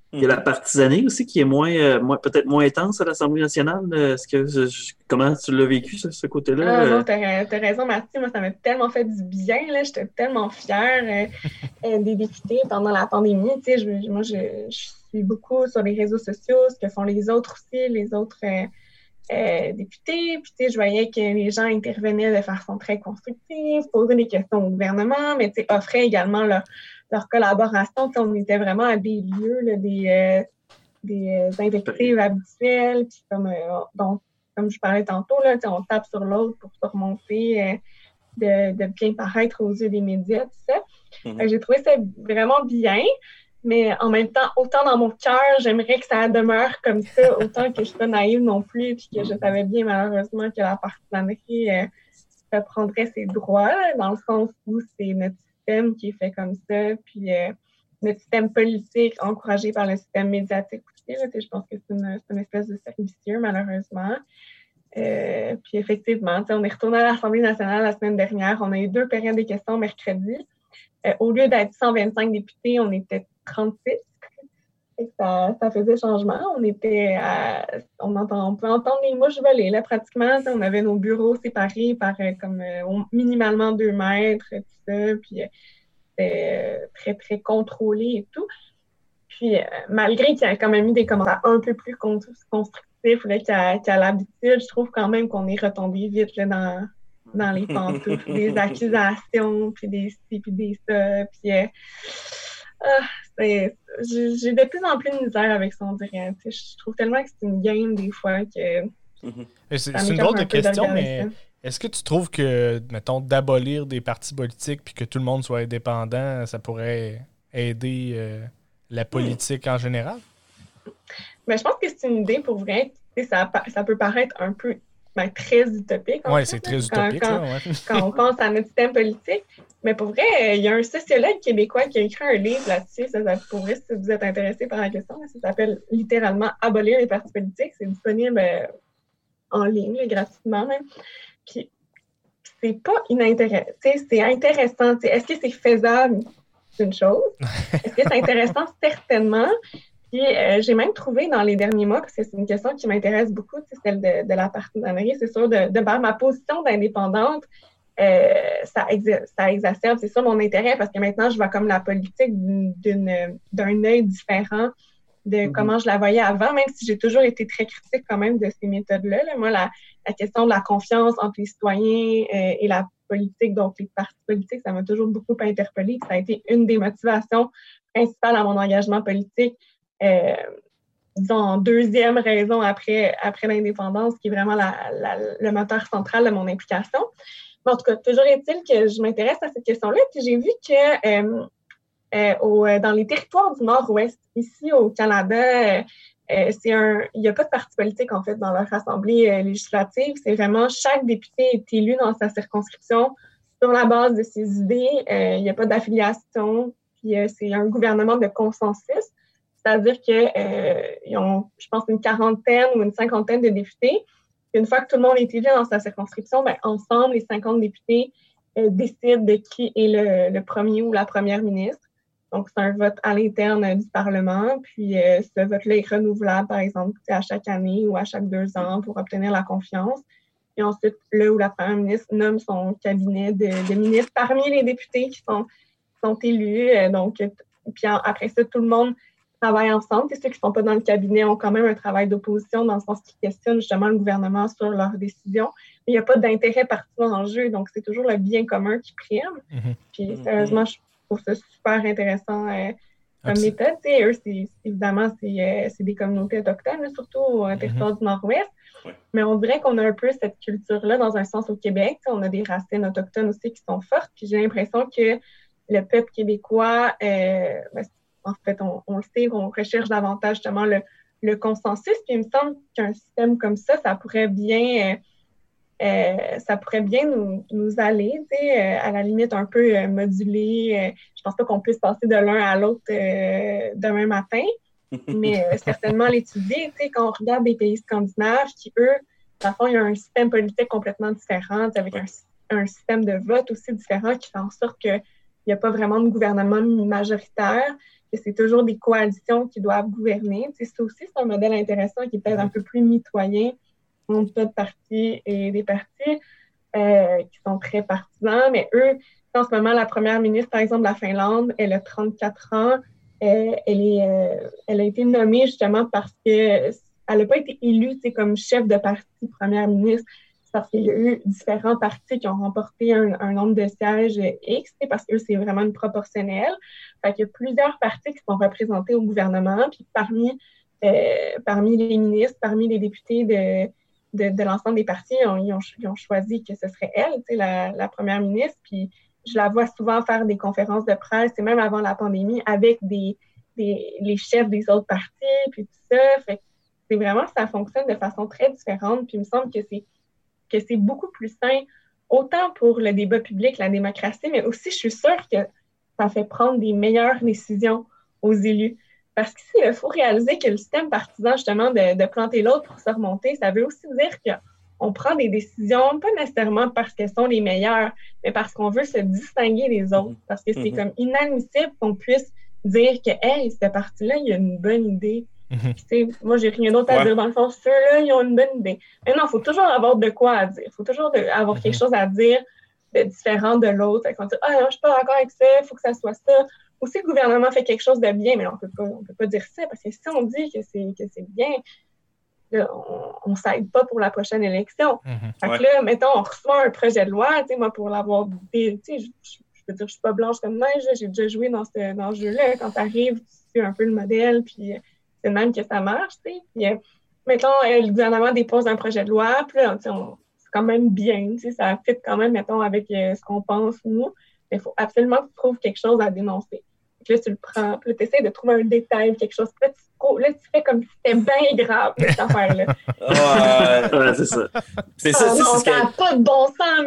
Il y a la partisanée aussi qui est peut-être moins intense à l'Assemblée nationale. Comment tu l'as vécu, ce côté-là? Ah non, t'as raison, Marty. Moi, ça m'a tellement fait du bien. Là. J'étais tellement fière des députés pendant la pandémie. Tu sais, je suis beaucoup sur les réseaux sociaux, ce que font les autres aussi, les autres députés. Puis, tu sais, je voyais que les gens intervenaient de façon très constructive, posaient des questions au gouvernement, mais tu sais, offraient également leur collaboration. On était vraiment à des lieux, là, des invectives habituelles. Puis comme je parlais tantôt, là, on tape sur l'autre pour se remonter, de bien paraître aux yeux des médias, tout ça. J'ai trouvé ça vraiment bien, mais en même temps, autant dans mon cœur, j'aimerais que ça demeure comme ça, autant que je ne suis pas naïve non plus, puis que je savais bien malheureusement que la partisanerie reprendrait ses droits, là, dans le sens où c'est notre système qui est fait comme ça, puis notre système politique encouragé par le système médiatique aussi. Là, je pense que c'est une espèce de cercle vicieux, malheureusement. Puis effectivement, on est retourné à l'Assemblée nationale la semaine dernière. On a eu 2 périodes de questions mercredi. Au lieu d'être 125 députés, on était 36. Et ça faisait changement. On peut entendre les mouches voler, là, pratiquement. On avait nos bureaux séparés par minimalement 2 mètres, tout ça. Puis très, très contrôlé et tout. Puis, malgré qu'il y a quand même eu des commentaires un peu plus constructifs qu'à l'habitude, je trouve quand même qu'on est retombé vite là, dans les pantoufles, des accusations, puis des ci, puis des ça. Puis, j'ai de plus en plus de misère avec ça, on dirait. Je trouve tellement que c'est une game des fois que... C'est une drôle de question, mais est-ce que tu trouves que, mettons, d'abolir des partis politiques puis que tout le monde soit indépendant, ça pourrait aider la politique en général? Mais je pense que c'est une idée pour vrai. Ça peut paraître un peu très utopique. Oui, c'est très utopique. Quand on pense à notre système politique. Mais pour vrai, il y a un sociologue québécois qui a écrit un livre là-dessus. Ça pour vrai, si vous êtes intéressé par la question, ça s'appelle littéralement « Abolir les partis politiques ». C'est disponible en ligne, là, gratuitement même. Puis, c'est pas inintéressant. C'est intéressant. Est-ce que c'est faisable? C'est une chose. Est-ce que c'est intéressant? Certainement. Puis, j'ai même trouvé dans les derniers mois, parce que c'est une question qui m'intéresse beaucoup, celle de la partisanerie, c'est sûr, de ma position d'indépendante, ça exacerbe, c'est ça mon intérêt, parce que maintenant, je vois comme la politique d'un œil différent de comment je la voyais avant, même si j'ai toujours été très critique quand même de ces méthodes-là. Là. Moi, la question de la confiance entre les citoyens et la politique, donc les partis politiques, ça m'a toujours beaucoup interpellée. Ça a été une des motivations principales à mon engagement politique. Disons, deuxième raison après l'indépendance, qui est vraiment le moteur central de mon implication. Mais en tout cas, toujours est-il que je m'intéresse à cette question-là, puis j'ai vu que dans les territoires du Nord-Ouest, ici au Canada, il n'y a pas de parti politique, en fait, dans leur assemblée législative. C'est vraiment chaque député est élu dans sa circonscription sur la base de ses idées. Il n'y a pas d'affiliation, puis c'est un gouvernement de consensus. C'est-à-dire qu'ils ont, je pense, une quarantaine ou une cinquantaine de députés. Une fois que tout le monde est élu dans sa circonscription, ensemble, les 50 députés décident de qui est le premier ou la première ministre. Donc, c'est un vote à l'interne du Parlement. Puis, ce vote-là est renouvelable, par exemple, à chaque année ou à chaque 2 ans pour obtenir la confiance. Et ensuite, le ou la première ministre nomme son cabinet de ministres parmi les députés qui sont élus. Puis après ça, tout le monde travaillent ensemble. Et ceux qui ne sont pas dans le cabinet ont quand même un travail d'opposition dans le sens qu'ils questionnent justement le gouvernement sur leurs décisions. Mais il n'y a pas d'intérêt partisan en jeu, donc c'est toujours le bien commun qui prime. Puis sérieusement, je trouve ça super intéressant comme méthode. T'sais, eux, évidemment, c'est des communautés autochtones, là, surtout au territoire du Nord-Ouest. Mais on dirait qu'on a un peu cette culture-là dans un sens au Québec. T'sais, on a des racines autochtones aussi qui sont fortes. Puis j'ai l'impression que le peuple québécois... en fait, on le sait, on recherche davantage justement le consensus. Puis il me semble qu'un système comme ça pourrait bien nous aller, tu sais, à la limite un peu modulé. Je pense pas qu'on puisse passer de l'un à l'autre demain matin, mais certainement l'étudier. Tu sais, quand on regarde des pays scandinaves qui, eux, dans le fond, il y a un système politique complètement différent, avec un système de vote aussi différent qui fait en sorte que n'y a pas vraiment de gouvernement majoritaire, que c'est toujours des coalitions qui doivent gouverner. Ça aussi, c'est un modèle intéressant qui est peut-être un peu plus mitoyen entre d'autres partis et des partis qui sont très partisans. Mais eux, en ce moment, la première ministre, par exemple, de la Finlande, elle a 34 ans. Elle a été nommée justement parce qu'elle n'a pas été élue comme chef de parti première ministre. C'est parce qu'il y a eu différents partis qui ont remporté un nombre de sièges X, parce que c'est vraiment une proportionnelle. Fait qu'il y a plusieurs partis qui sont représentés au gouvernement, puis parmi les ministres, parmi les députés de l'ensemble des partis, ils ont choisi que ce serait elle, la première ministre, puis je la vois souvent faire des conférences de presse, et même avant la pandémie, avec les chefs des autres partis, puis tout ça. Fait que c'est vraiment, ça fonctionne de façon très différente, puis il me semble que c'est beaucoup plus sain, autant pour le débat public, la démocratie, mais aussi, je suis sûre que ça fait prendre des meilleures décisions aux élus. Parce qu'ici, il faut réaliser que le système partisan, justement, de planter l'autre pour se remonter, ça veut aussi dire qu'on prend des décisions, pas nécessairement parce qu'elles sont les meilleures, mais parce qu'on veut se distinguer des autres. Parce que c'est comme inadmissible qu'on puisse dire que, hey, ce parti-là, il a une bonne idée. Moi, j'ai rien d'autre à dire. Dans le fond, ceux-là, ils ont une bonne idée. Mais non, il faut toujours avoir de quoi à dire. Il faut toujours avoir quelque chose à dire de différent de l'autre. Fait qu'on dit, non, je suis pas d'accord avec ça, il faut que ça soit ça. Ou si le gouvernement fait quelque chose de bien, mais on peut pas dire ça, parce que si on dit que c'est bien, là, on s'aide pas pour la prochaine élection. Fait que là, mettons, on reçoit un projet de loi, moi, pour l'avoir, je veux dire, je suis pas blanche comme neige, j'ai déjà joué dans ce jeu-là. Quand t'arrives, tu suis un peu le modèle, puis c'est le même que ça marche, Puis, mettons, le gouvernement dépose un projet de loi, puis là, c'est quand même bien, ça fit quand même, mettons, avec ce qu'on pense, nous. Mais il faut absolument que tu trouves quelque chose à dénoncer. Puis là, tu le prends, puis là, tu essaies de trouver un détail, quelque chose. Puis là, tu fais comme si c'était bien grave, cette affaire-là. Ouais, c'est ça. C'est ça, ça n'a pas de bon sens,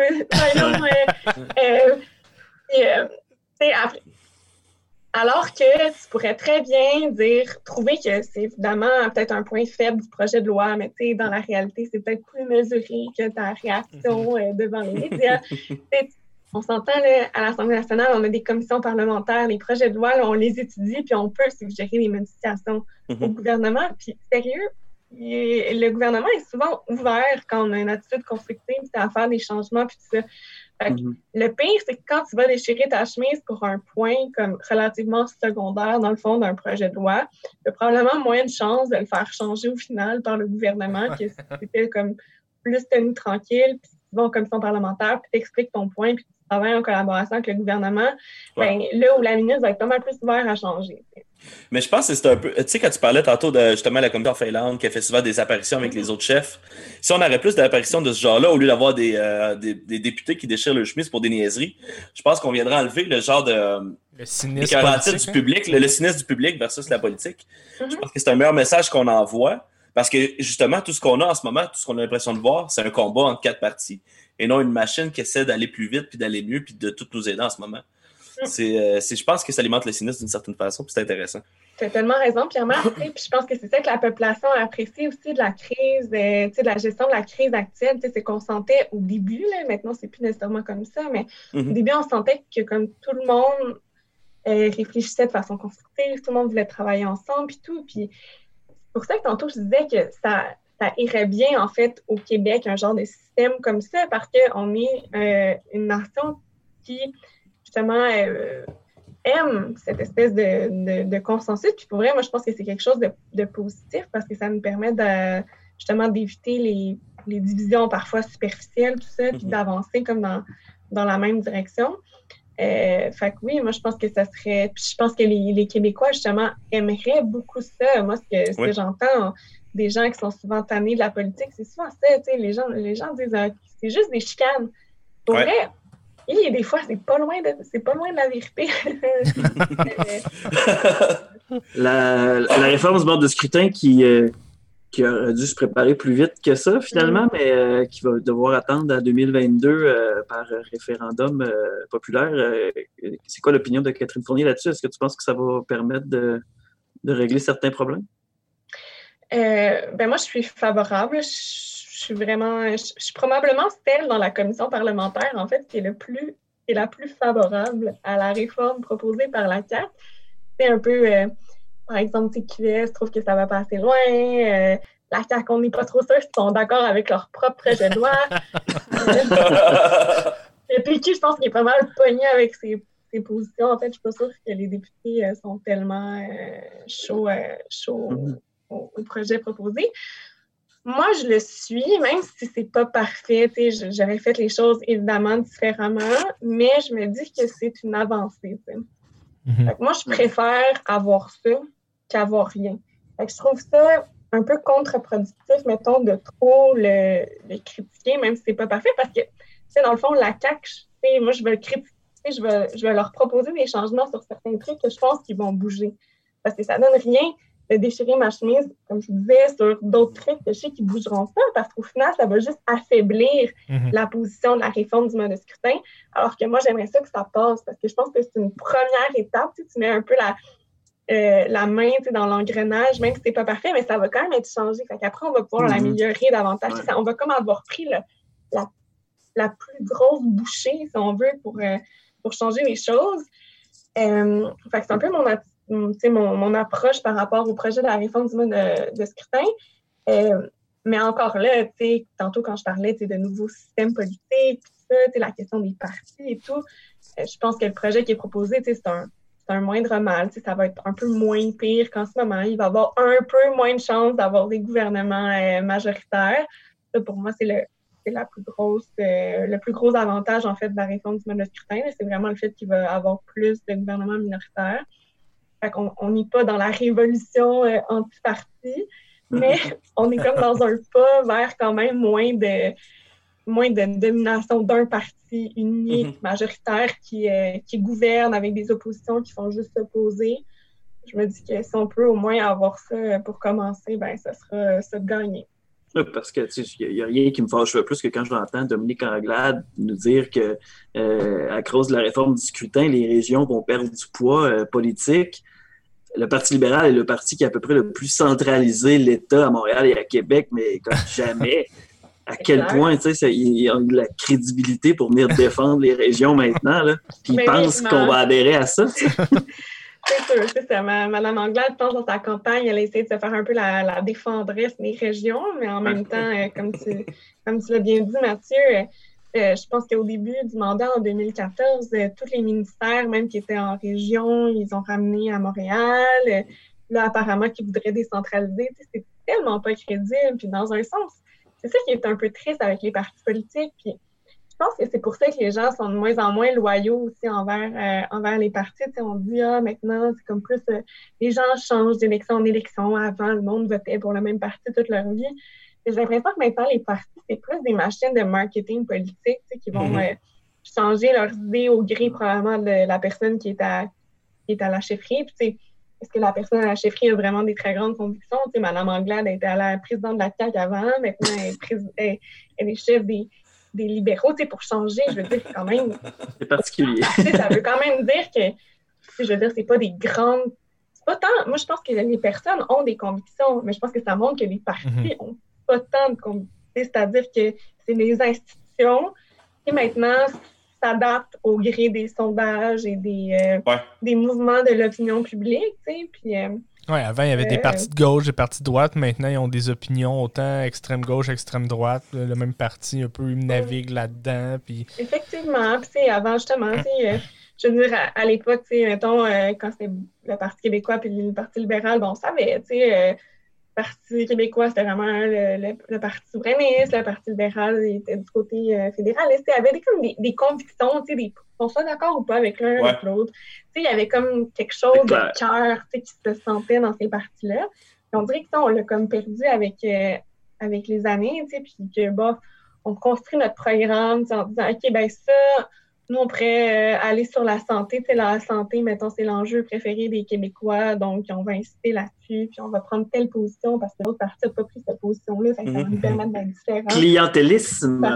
mais après. Alors que tu pourrais très bien trouver que c'est évidemment peut-être un point faible du projet de loi, mais dans la réalité, c'est peut-être plus mesuré que ta réaction devant les médias. On s'entend, là, à l'Assemblée nationale, on a des commissions parlementaires, les projets de loi, là, on les étudie, puis on peut suggérer des modifications au gouvernement. Puis, sérieux, le gouvernement est souvent ouvert quand on a une attitude constructive à faire des changements, puis tout ça. Fait que le pire, c'est que quand tu vas déchirer ta chemise pour un point comme relativement secondaire, dans le fond, d'un projet de loi, tu as probablement moins de chances de le faire changer au final par le gouvernement, que c'était comme plus tenu tranquille, puis tu vas en commission parlementaire, puis tu expliques ton point, puis tu travailles en collaboration avec le gouvernement, ben, là où la ministre va être pas mal plus ouverte à changer. Mais je pense que c'est un peu... Tu sais, quand tu parlais tantôt de justement la commission en Finlande qui a fait souvent des apparitions avec les autres chefs, si on aurait plus d'apparitions de ce genre-là, au lieu d'avoir des députés qui déchirent le chemise pour des niaiseries, je pense qu'on viendrait enlever le genre de... Le cynisme politique, du public, le cynisme du public versus la politique. Je pense que c'est un meilleur message qu'on envoie, parce que justement, tout ce qu'on a en ce moment, tout ce qu'on a l'impression de voir, c'est un combat entre 4 partis, et non une machine qui essaie d'aller plus vite, puis d'aller mieux, puis de tout nous aider en ce moment. Je pense que ça alimente le cynisme d'une certaine façon, puis c'est intéressant. Tu as tellement raison, Pierre-Marc. Puis je pense que c'est ça que la population apprécie aussi de la crise, de la gestion de la crise actuelle. C'est qu'on sentait au début, là, maintenant c'est plus nécessairement comme ça, mais au début on sentait que comme tout le monde réfléchissait de façon constructive, tout le monde voulait travailler ensemble, puis tout. Puis c'est pour ça que tantôt je disais que ça irait bien en fait au Québec, un genre de système comme ça, parce qu'on est une nation qui justement aime cette espèce de consensus. Puis pour vrai, moi, je pense que c'est quelque chose de positif parce que ça nous permet justement d'éviter les divisions parfois superficielles, tout ça, puis d'avancer comme dans la même direction. Fait que oui, moi, je pense que ça serait... Puis je pense que les Québécois, justement, aimeraient beaucoup ça. Moi, ce que j'entends des gens qui sont souvent tannés de la politique, c'est souvent ça, tu sais, les gens disent c'est juste des chicanes. Pour vrai, et des fois, c'est pas loin de la vérité. la réforme du mode de scrutin qui aurait dû se préparer plus vite que ça, finalement, mais qui va devoir attendre à 2022 par référendum populaire. C'est quoi l'opinion de Catherine Fournier là-dessus? Est-ce que tu penses que ça va permettre de régler certains problèmes? Moi, je suis favorable. Je suis probablement celle dans la commission parlementaire, en fait, qui est le plus est la plus favorable à la réforme proposée par la CAQ. C'est un peu, par exemple, QS trouve que ça va pas assez loin. La CAQ, on n'est pas trop sûr s'ils sont d'accord avec leur propre projet de loi. Le PQ, je pense qu'il est pas mal pogné avec ses positions. En fait, je suis pas sûre que les députés sont tellement chauds au projet proposé. Moi, je le suis, même si c'est pas parfait. J'aurais fait les choses évidemment différemment, mais je me dis que c'est une avancée. Fait que moi, je préfère avoir ça qu'avoir rien. Fait que je trouve ça un peu contre-productif, mettons, de trop le critiquer, même si c'est pas parfait, parce que, dans le fond, la CAQ, moi, je vais le critiquer, je vais leur proposer des changements sur certains trucs que je pense qu'ils vont bouger. Parce que ça donne rien de déchirer ma chemise, comme je disais, sur d'autres trucs que je sais qu'ils ne bougeront pas, parce qu'au final, ça va juste affaiblir la position de la réforme du mode de scrutin, alors que moi, j'aimerais ça que ça passe, parce que je pense que c'est une première étape. Tu mets un peu la main dans l'engrenage, même si c'est pas parfait, mais ça va quand même être changé. Fait qu'après, on va pouvoir l'améliorer davantage. Ouais. On va comme avoir pris la plus grosse bouchée, si on veut, pour changer les choses. Fait que c'est un peu mon approche par rapport au projet de la réforme du mode de scrutin. Mais encore là, tantôt quand je parlais de nouveaux systèmes politiques, la question des partis et tout, je pense que le projet qui est proposé, c'est un moindre mal. Ça va être un peu moins pire qu'en ce moment. Il va y avoir un peu moins de chances d'avoir des gouvernements majoritaires. Ça, pour moi, c'est le plus gros avantage, en fait, de la réforme du mode de scrutin. C'est vraiment le fait qu'il va y avoir plus de gouvernements minoritaires. Fait qu'on n'est pas dans la révolution anti-parti, mais on est comme dans un pas vers quand même moins de domination d'un parti unique, majoritaire, qui gouverne avec des oppositions qui font juste s'opposer. Je me dis que si on peut au moins avoir ça pour commencer, ben ça sera ça de gagner. Parce que il n'y a rien qui me fâche plus que quand j'entends Dominique Anglade nous dire que à cause de la réforme du scrutin, les régions vont perdre du poids politique. Le Parti libéral est le parti qui a à peu près le plus centralisé l'État à Montréal et à Québec, mais comme jamais. À quel point, il a de la crédibilité pour venir défendre les régions maintenant, là. Puis ils pensent qu'on va adhérer à ça, C'est sûr, c'est ça. Mme Anglade, je pense, dans sa campagne, elle a essayé de se faire un peu la défendresse des régions, mais en même temps, comme tu l'as bien dit, Mathieu, je pense qu'au début du mandat, en 2014, tous les ministères, même qui étaient en région, ils ont ramené à Montréal. Là, apparemment, qu'ils voudraient décentraliser. C'est tellement pas crédible. Puis dans un sens, c'est ça qui est un peu triste avec les partis politiques. Puis je pense que c'est pour ça que les gens sont de moins en moins loyaux aussi envers les partis. On dit, maintenant, c'est comme plus... les gens changent d'élection en élection. Avant, le monde votait pour le même parti toute leur vie. J'ai l'impression que maintenant, les partis, c'est plus des machines de marketing politique qui vont changer leurs idées au gré probablement de la personne qui est à la chefferie. Puis, est-ce que la personne à la chefferie a vraiment des très grandes convictions? Mme Anglade était à la présidente de la CAQ avant, maintenant elle est chef des libéraux. Pour changer, je veux dire, quand même... C'est particulier. Ça veut quand même dire que, je veux dire, c'est pas des grandes... C'est pas tant... Moi, je pense que les personnes ont des convictions, mais je pense que ça montre que les partis ont pas tant de convictions. C'est-à-dire que c'est les institutions qui, maintenant, s'adaptent au gré des sondages et des mouvements de l'opinion publique, puis... avant, il y avait des partis de gauche, des partis de droite. Maintenant, ils ont des opinions autant extrême gauche, extrême droite. Le même parti, un peu, il navigue là-dedans. Puis... Effectivement. Puis, avant, justement, je veux dire, à l'époque, mettons, quand c'était le Parti québécois puis le Parti libéral, on savait, le Parti québécois, c'était vraiment le Parti souverainiste, le Parti libéral était du côté fédéraliste. Il y avait comme des convictions, qu'on soit d'accord ou pas avec l'un avec l'autre. Il y avait comme quelque chose de cœur qui se sentait dans ces partis-là. Et on dirait que on l'a comme perdu avec les années, puis que on construit notre programme en disant OK, ben ça, nous, on pourrait aller sur la santé. La santé, mettons, c'est l'enjeu préféré des Québécois, donc on va insister là-dessus, puis on va prendre telle position parce que l'autre parti n'a pas pris cette position-là, ça va nous permettre d'être différents. Clientélisme!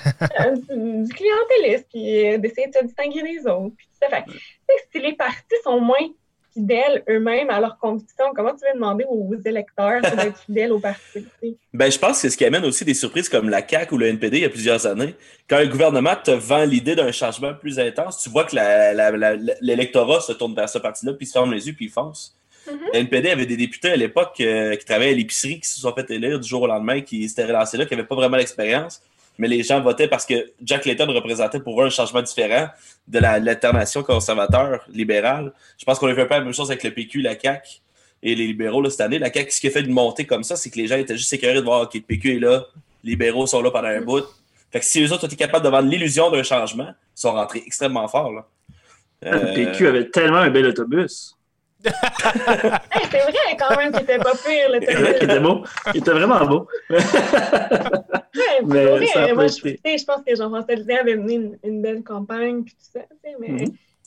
Du clientélisme, puis d'essayer de se distinguer des autres. Puis ça fait, si les partis sont moins, fidèles eux-mêmes à leurs convictions. Comment tu veux demander aux électeurs d'être fidèles au parti politique? Ben, je pense que c'est ce qui amène aussi des surprises comme la CAQ ou le NPD il y a plusieurs années. Quand un gouvernement te vend l'idée d'un changement plus intense, tu vois que l'électorat se tourne vers ce parti-là, puis se ferme les yeux, puis il fonce. Le NPD avait des députés à l'époque qui travaillaient à l'épicerie, qui se sont fait élire du jour au lendemain, qui s'étaient relancés là, qui n'avaient pas vraiment l'expérience. Mais les gens votaient parce que Jack Layton représentait pour eux un changement différent de l'alternation conservateur-libérale. Je pense qu'on a vu un peu la même chose avec le PQ, la CAQ et les libéraux là, cette année. La CAQ, ce qui a fait une montée comme ça, c'est que les gens étaient juste écœurés de voir que le PQ est là, les libéraux sont là pendant un bout. Fait que si eux autres étaient capables de vendre l'illusion d'un changement, ils sont rentrés extrêmement fort. Là. Le PQ avait tellement un bel autobus. Hey, c'est vrai quand même qu'il était pas pire, l'autobus. Il était beau. Il était vraiment beau. Ouais, Mais vrai, ça a moi, pas je été. pense que Jean-François Lisée avait mené une belle campagne puis tout ça, mais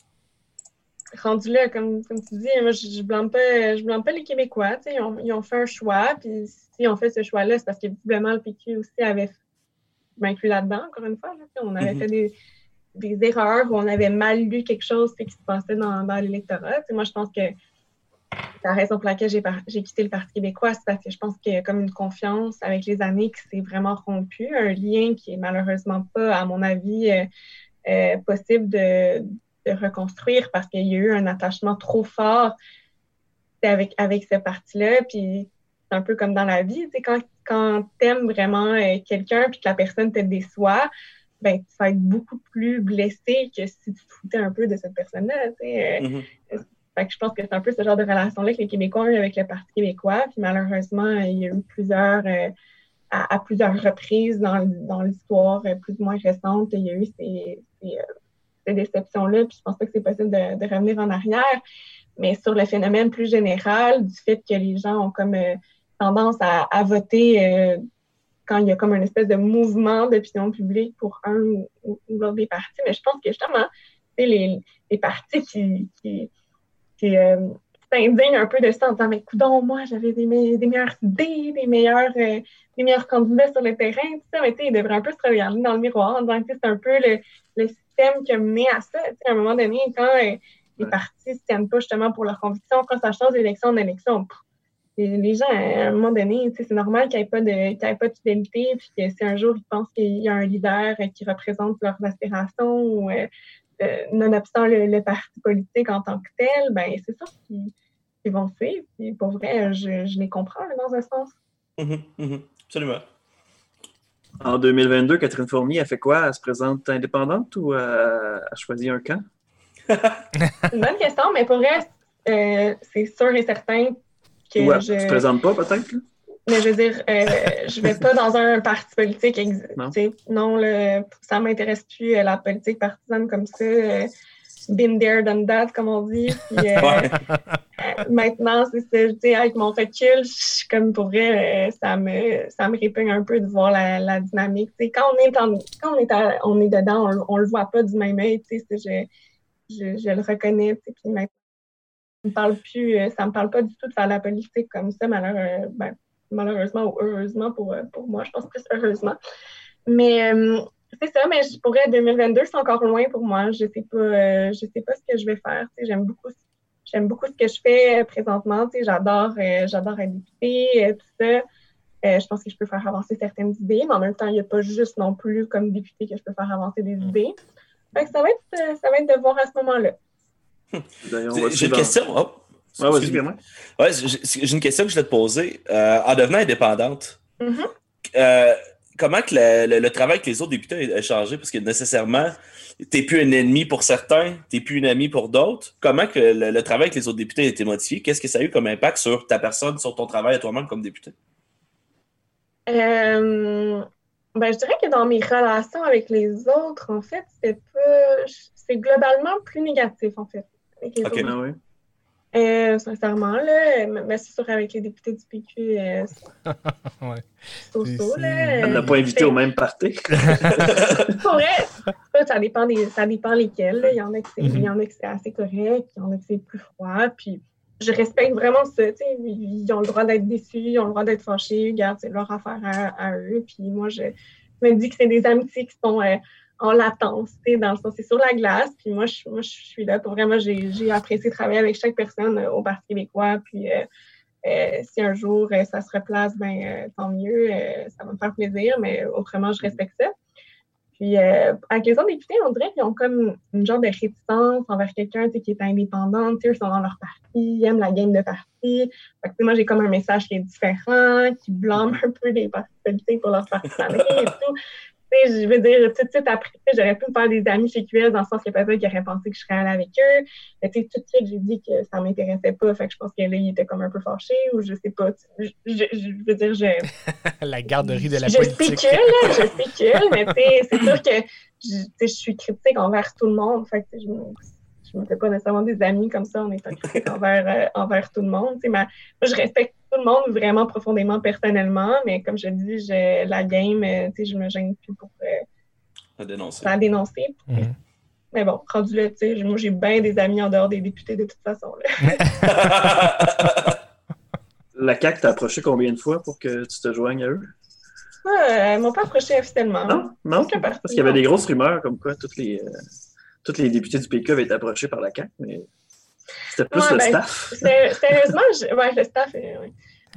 rendu là, comme tu dis, moi, je blâme pas les Québécois. Ils ont fait un choix, puis s'ils ont fait ce choix-là, c'est parce que visiblement le PQ aussi avait inclus là-dedans, encore une fois. Là, on avait fait des erreurs, ou on avait mal lu quelque chose qui se passait dans l'électorat. Moi, je pense que la raison pour laquelle j'ai quitté le Parti québécois, c'est parce que je pense qu'il y a comme une confiance avec les années qui s'est vraiment rompue, un lien qui est malheureusement pas, à mon avis, possible de reconstruire parce qu'il y a eu un attachement trop fort avec ce parti-là. Puis c'est un peu comme dans la vie, quand t'aimes vraiment quelqu'un puis que la personne te déçoit, ben tu vas être beaucoup plus blessé que si tu te foutais un peu de cette personne-là. Fait que je pense que c'est un peu ce genre de relation-là que les Québécois ont eu avec le Parti québécois. Puis malheureusement, il y a eu à plusieurs reprises dans l'histoire plus ou moins récente, il y a eu ces déceptions-là. Puis je pense pas que c'est possible de revenir en arrière. Mais sur le phénomène plus général du fait que les gens ont comme tendance à voter quand il y a comme une espèce de mouvement d'opinion publique pour un ou l'autre des partis. Mais je pense que justement, les partis qui s'indignent un peu de ça en disant « Mais coudonc, moi, j'avais des meilleures idées, des meilleurs candidats sur le terrain, tout ça. » Mais ils devraient un peu se regarder dans le miroir en disant que c'est un peu le système qui a mené à ça. À un moment donné, quand les partis ne se tiennent pas justement pour leurs convictions, quand ça change d'élection en élection, les gens, à un moment donné, c'est normal qu'il n'y ait pas de fidélité, puis que si un jour ils pensent qu'il y a un leader qui représente leurs aspirations ou nonobstant le parti politique en tant que tel, ben c'est sûr qu'ils vont suivre. Puis pour vrai, je les comprends dans un sens. Absolument. En 2022, Catherine Fournier a fait quoi? Elle se présente indépendante ou a choisi un camp? C'est une bonne question, mais pour vrai, c'est sûr et certain que ou tu ne te présentes pas peut-être? Là? Mais je veux dire, je vais pas dans un parti politique. Non, ça m'intéresse plus la politique partisane comme ça. Been there, done that, comme on dit. Puis, maintenant, c'est ça. Avec mon recul, comme pour vrai, ça me répugne un peu de voir la dynamique. Quand on est dedans, on le voit pas du même œil. Je le reconnais. Puis maintenant, ça me parle pas du tout de faire la politique comme ça, malheureusement ou heureusement pour moi, je pense plus heureusement. Mais c'est ça, mais je pourrais 2022, c'est encore loin pour moi. Je sais pas ce que je vais faire. J'aime beaucoup ce que je fais présentement. J'adore être députée, tout ça. Je pense que je peux faire avancer certaines idées, mais en même temps, il n'y a pas juste non plus comme députée que je peux faire avancer des idées. Fait que ça va être de voir à ce moment-là. J'ai une question. Ouais, vas-y, bien-moi. Ouais, j'ai une question que je voulais te poser. En devenant indépendante, comment que le travail avec les autres députés a changé? Parce que nécessairement, t'es plus un ennemi pour certains, t'es plus une amie pour d'autres. Comment que le travail avec les autres députés a été modifié? Qu'est-ce que ça a eu comme impact sur ta personne, sur ton travail à toi-même comme député? Je dirais que dans mes relations avec les autres, en fait, c'est globalement plus négatif, en fait. Avec les autres. Ah oui. Sincèrement, là, mais c'est sûr avec les députés du PQ, Elle n'a pas invité au même party. Pour vrai, ça dépend lesquels. Là. Il y en a que c'est assez correct, il y en a que c'est plus froid. Puis je respecte vraiment ça. Ils ont le droit d'être déçus, ils ont le droit d'être fâchés. Regarde, c'est leur affaire à eux. Puis moi, je me dis que c'est des amitiés qui sont en latence, dans le sens, c'est sur la glace. Puis moi, je suis là pour vraiment, j'ai apprécié travailler avec chaque personne au Parti québécois. Puis si un jour ça se replace, tant mieux, ça va me faire plaisir, mais autrement, je respecte ça. Puis, avec les autres députés, on dirait qu'ils ont comme une genre de réticence envers quelqu'un qui est indépendant. Ils sont dans leur parti, ils aiment la game de parti. Fait que, moi, j'ai comme un message qui est différent, qui blâme un peu les partis politiques pour leur partenariat et tout. Je veux dire, tout de suite après, j'aurais pu me faire des amis chez QS dans le sens qu'il y a peut-être qui auraient pensé que je serais allée avec eux. Mais tout de suite, j'ai dit que ça ne m'intéressait pas. Fait que je pense que là, il était comme un peu fâché ou je sais pas. Je veux dire, la garderie de la politique. Je spécule, mais c'est sûr que je suis critique envers tout le monde. Fait que je me fais pas nécessairement des amis comme ça en étant critique envers tout le monde. Moi, je respecte tout le monde vraiment profondément, personnellement, mais comme je dis, la game, je me gêne plus pour la dénoncer. Mm-hmm. Mais bon, rendu là, moi, j'ai bien des amis en dehors des députés de toute façon. Là. La CAQ t'a approché combien de fois pour que tu te joignes à eux? Ils m'ont pas approché officiellement. Non? Parce qu'il y avait des grosses rumeurs comme quoi tous les députés du PQ avaient été approchés par la CAQ, mais c'était plus le staff. Sérieusement, le staff, oui.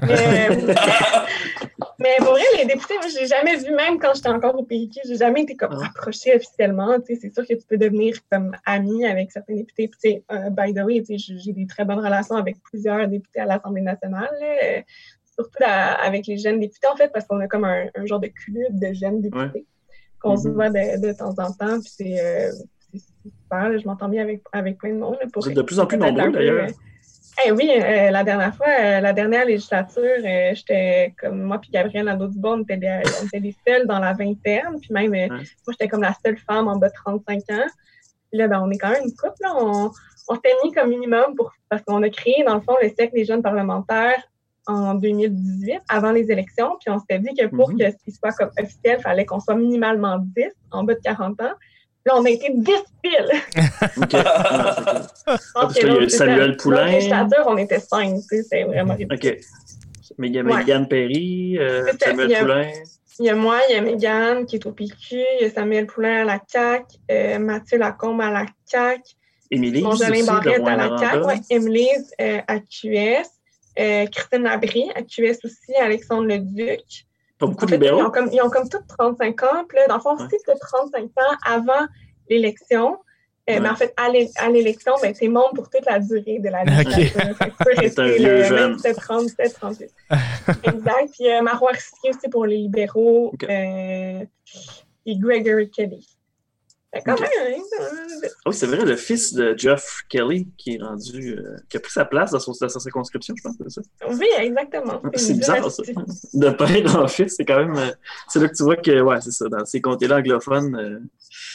Mais pour vrai, les députés, moi, je n'ai jamais vu, même quand j'étais encore au PQ, je n'ai jamais été comme approchée officiellement. C'est sûr que tu peux devenir comme amie avec certains députés. Puis, by the way, j'ai des très bonnes relations avec plusieurs députés à l'Assemblée nationale, surtout avec les jeunes députés, en fait, parce qu'on a comme un genre de club de jeunes députés qu'on se voit de temps en temps. Puis c'est super, là, je m'entends bien avec plein de monde. Vous êtes de plus en plus nombreux, d'ailleurs. Oui, la dernière fois, la dernière législature, j'étais comme moi puis Gabrielle Nadeau-Dubois, on était les seuls dans la vingtaine, puis même moi, j'étais comme la seule femme en bas de 35 ans. Puis là, on est quand même une couple, là. On s'était mis comme minimum parce qu'on a créé, dans le fond, le siècle des jeunes parlementaires en 2018, avant les élections, puis on s'était dit que pour que ce soit comme officiel, il fallait qu'on soit minimalement 10 en bas de 40 ans. Là, on a été 10 piles. OK. Parce qu'il y a Samuel Poulain. Législature, on était 5. C'est vraiment ridicule. OK. Mégane Perry, Samuel Poulain. Il y a moi, il y a Mégane qui est au PQ, il y a Samuel Poulain à la CAQ, Mathieu Lacombe à la CAQ, Émilie Jolin Barrette à la CAQ, Émilie à QS, Christine Labrie à QS aussi, Alexandre Leduc. Pas beaucoup de libéraux. Ils ont comme tous 35 ans. Puis là, dans le fond, si tu as 35 ans avant l'élection, mais en fait, à l'élection, c'est membre pour toute la durée de la législature. Tu peux rester même 37, 38. Exact. Puis Marois Risquier aussi pour les libéraux. Et Gregory Kelly. Quand même, oui, c'est vrai, le fils de Geoff Kelly qui est rendu, qui a pris sa place dans sa circonscription, je pense, c'est ça? Oui, exactement. C'est bizarre, ça. De père en fils, c'est quand même... c'est là que tu vois que, c'est ça, dans ces comtés-là anglophones,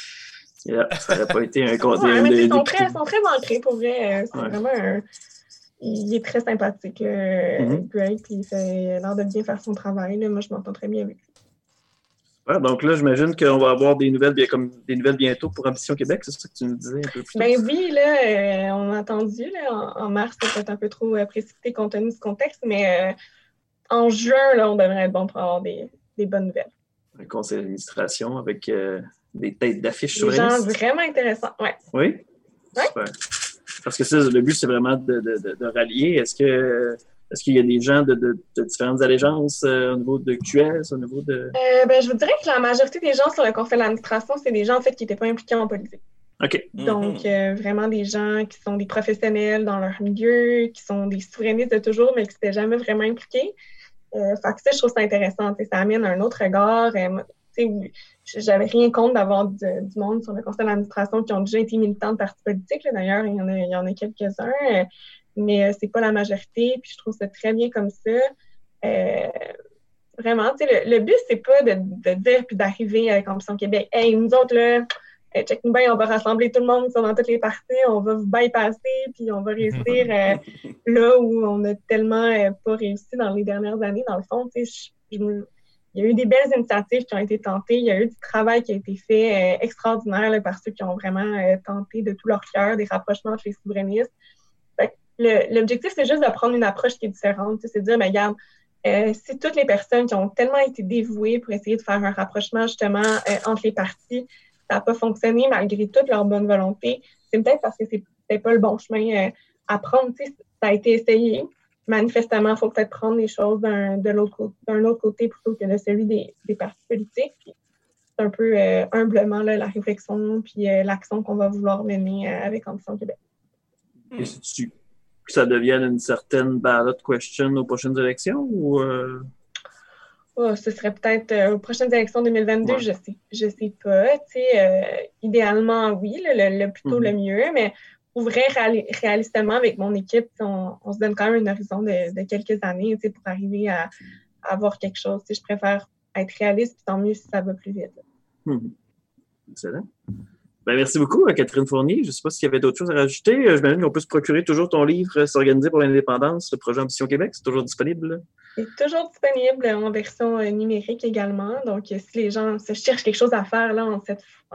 ça n'aurait pas été un comté... mais ils sont très ancrés, pour vrai. C'est vraiment il est très sympathique, Greg, puis il a l'air de bien faire son travail. Là. Moi, je m'entends très bien avec lui. Donc là, j'imagine qu'on va avoir des nouvelles bientôt pour Ambition Québec, c'est ça que tu nous disais un peu plus tôt? Ben oui, là, on a attendu. Là, en mars, c'est peut-être un peu trop précipité compte tenu du contexte, mais en juin, là, on devrait être bon pour avoir des bonnes nouvelles. Un conseil d'administration avec des têtes d'affiches sur des gens vraiment intéressants, ouais. Oui? Ouais. Super. Parce que ça, le but, c'est vraiment de rallier. Est-ce qu'il y a des gens de différentes allégeances au niveau de QS, au niveau de... je vous dirais que la majorité des gens sur le conseil d'administration, c'est des gens, en fait, qui n'étaient pas impliqués en politique. OK. Donc, vraiment des gens qui sont des professionnels dans leur milieu, qui sont des souverainistes de toujours, mais qui n'étaient jamais vraiment impliqués. Fait que ça, je trouve ça intéressant. Ça amène un autre regard. J'avais rien contre d'avoir du monde sur le conseil d'administration qui ont déjà été militants de partis politiques. Là. D'ailleurs, il y en a quelques-uns. Mais c'est pas la majorité, puis je trouve ça très bien comme ça. Vraiment, le but, c'est pas de dire puis d'arriver avec Ambition Québec. Hey, nous autres, là, check-nous bien, on va rassembler tout le monde qui sont dans toutes les parties, on va vous bypasser, puis on va réussir là où on a tellement pas réussi dans les dernières années. Dans le fond, il y a eu des belles initiatives qui ont été tentées, il y a eu du travail qui a été fait extraordinaire là, par ceux qui ont vraiment tenté de tout leur cœur des rapprochements entre les souverainistes. L'objectif, c'est juste de prendre une approche qui est différente. C'est de dire, regarde, si toutes les personnes qui ont tellement été dévouées pour essayer de faire un rapprochement justement entre les partis ça n'a pas fonctionné malgré toute leur bonne volonté, c'est peut-être parce que c'était pas le bon chemin à prendre. Tu sais, ça a été essayé. Manifestement, il faut peut-être prendre les choses d'un autre côté plutôt que de celui des partis politiques. Puis, c'est un peu humblement là, la réflexion puis l'action qu'on va vouloir mener avec Ambition Québec. Et si que ça devienne une certaine ballot question aux prochaines élections ou ce serait peut-être aux prochaines élections 2022, Ouais. je sais pas. Idéalement, oui, le plus tôt, le mieux, mais pour vrai, réalistement, avec mon équipe, on se donne quand même un horizon de quelques années pour arriver à avoir quelque chose. Je préfère être réaliste, puis tant mieux si ça va plus vite. Excellent. Ben, merci beaucoup, Catherine Fournier. Je ne sais pas s'il y avait d'autres choses à rajouter. J'imagine qu'on peut se procurer toujours ton livre S'organiser pour l'indépendance, le projet Ambition Québec. C'est toujours disponible? C'est toujours disponible en version numérique également. Donc, si les gens se cherchent quelque chose à faire là, en ce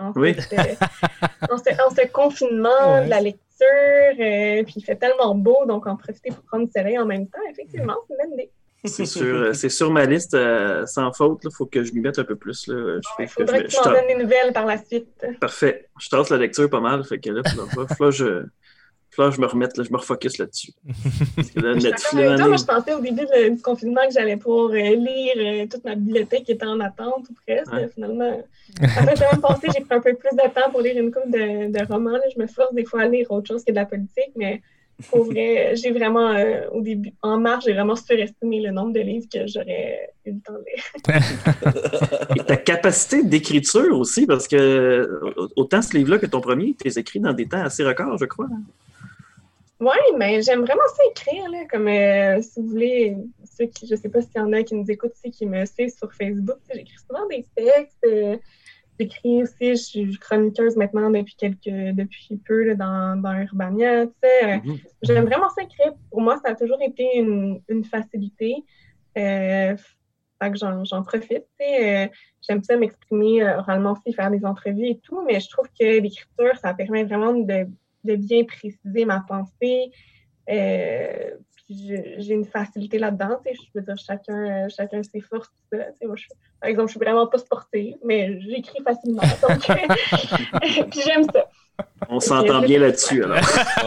confinement, de la lecture, puis il fait tellement beau, donc en profiter pour prendre du soleil en même temps, effectivement, c'est une bonne idée. C'est sur ma liste, sans faute. Il faut que je m'y mette un peu plus. Il faudrait que tu m'en donnes des nouvelles par la suite. Parfait. Je tasse la lecture pas mal. Fait que là, je me remette, je me refocus là-dessus. Parce que là, moi, je pensais au début du confinement que j'allais pouvoir lire toute ma bibliothèque qui était en attente ou presque. Ouais. Finalement, après, j'ai même pensé, j'ai pris un peu plus de temps pour lire une couple de romans. Là. Je me force des fois à lire autre chose que de la politique, mais pour vrai, j'ai vraiment, au début, en mars, j'ai vraiment surestimé le nombre de livres que j'aurais eu le temps de lire. Et ta capacité d'écriture aussi, parce que autant ce livre-là que ton premier, tu les écris dans des temps assez records, je crois. Hein? Oui, mais j'aime vraiment ça écrire, là, comme si vous voulez, ceux qui, je sais pas s'il y en a qui nous écoutent aussi, qui me suivent sur Facebook, j'écris souvent des textes, j'écris aussi, je suis chroniqueuse maintenant depuis peu là, dans Urbania, tu sais. J'aime vraiment ça écrire. Pour moi, ça a toujours été une facilité. Fait que j'en profite, tu sais. J'aime ça m'exprimer oralement aussi, faire des entrevues et tout, mais je trouve que l'écriture, ça permet vraiment de bien préciser ma pensée. Puis j'ai une facilité là-dedans. Je veux dire, chacun ses forces. Moi, par exemple, je suis vraiment pas sportive, mais j'écris facilement. Donc, puis j'aime ça. On s'entend bien là-dessus, alors.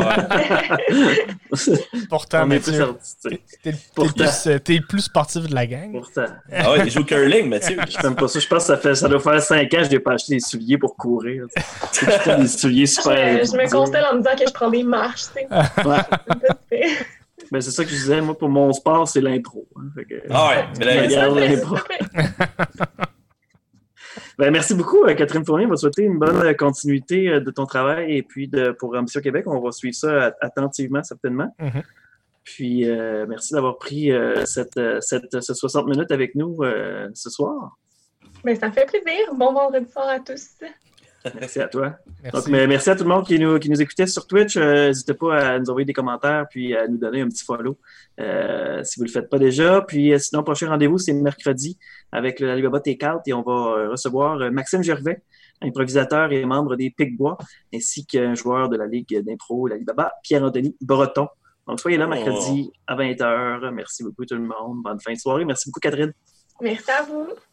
Pourtant, Mathieu, t'es le plus sportif de la gang. Pourtant. Ah ouais, il joue au curling, Mathieu. Je n'aime pas ça. Je pense que ça doit faire 5 ans que je n'ai pas acheté des souliers pour courir. Des souliers super. Je me console en me disant que je prends des marches. Ouais. Ben, c'est ça que je disais. Moi, pour mon sport, c'est l'impro. Hein. L'impro. Ben, merci beaucoup, Catherine Fournier. On va souhaiter une bonne continuité de ton travail et puis pour Ambition Québec. On va suivre ça attentivement, certainement. Puis, merci d'avoir pris ce 60 minutes avec nous ce soir. Ben, ça fait plaisir. Bon vendredi soir à tous. Merci à toi. Merci. Donc, merci à tout le monde qui nous écoutait sur Twitch. N'hésitez pas à nous envoyer des commentaires puis à nous donner un petit follow si vous ne le faites pas déjà. Puis sinon, prochain rendez-vous, c'est mercredi avec le Alibaba Takeout et on va recevoir Maxime Gervais, improvisateur et membre des Pic-Bois, ainsi qu'un joueur de la Ligue d'impro, l'Alibaba, Pierre-Anthony Breton. Donc, soyez là mercredi à 20h. Merci beaucoup tout le monde. Bonne fin de soirée. Merci beaucoup, Catherine. Merci à vous.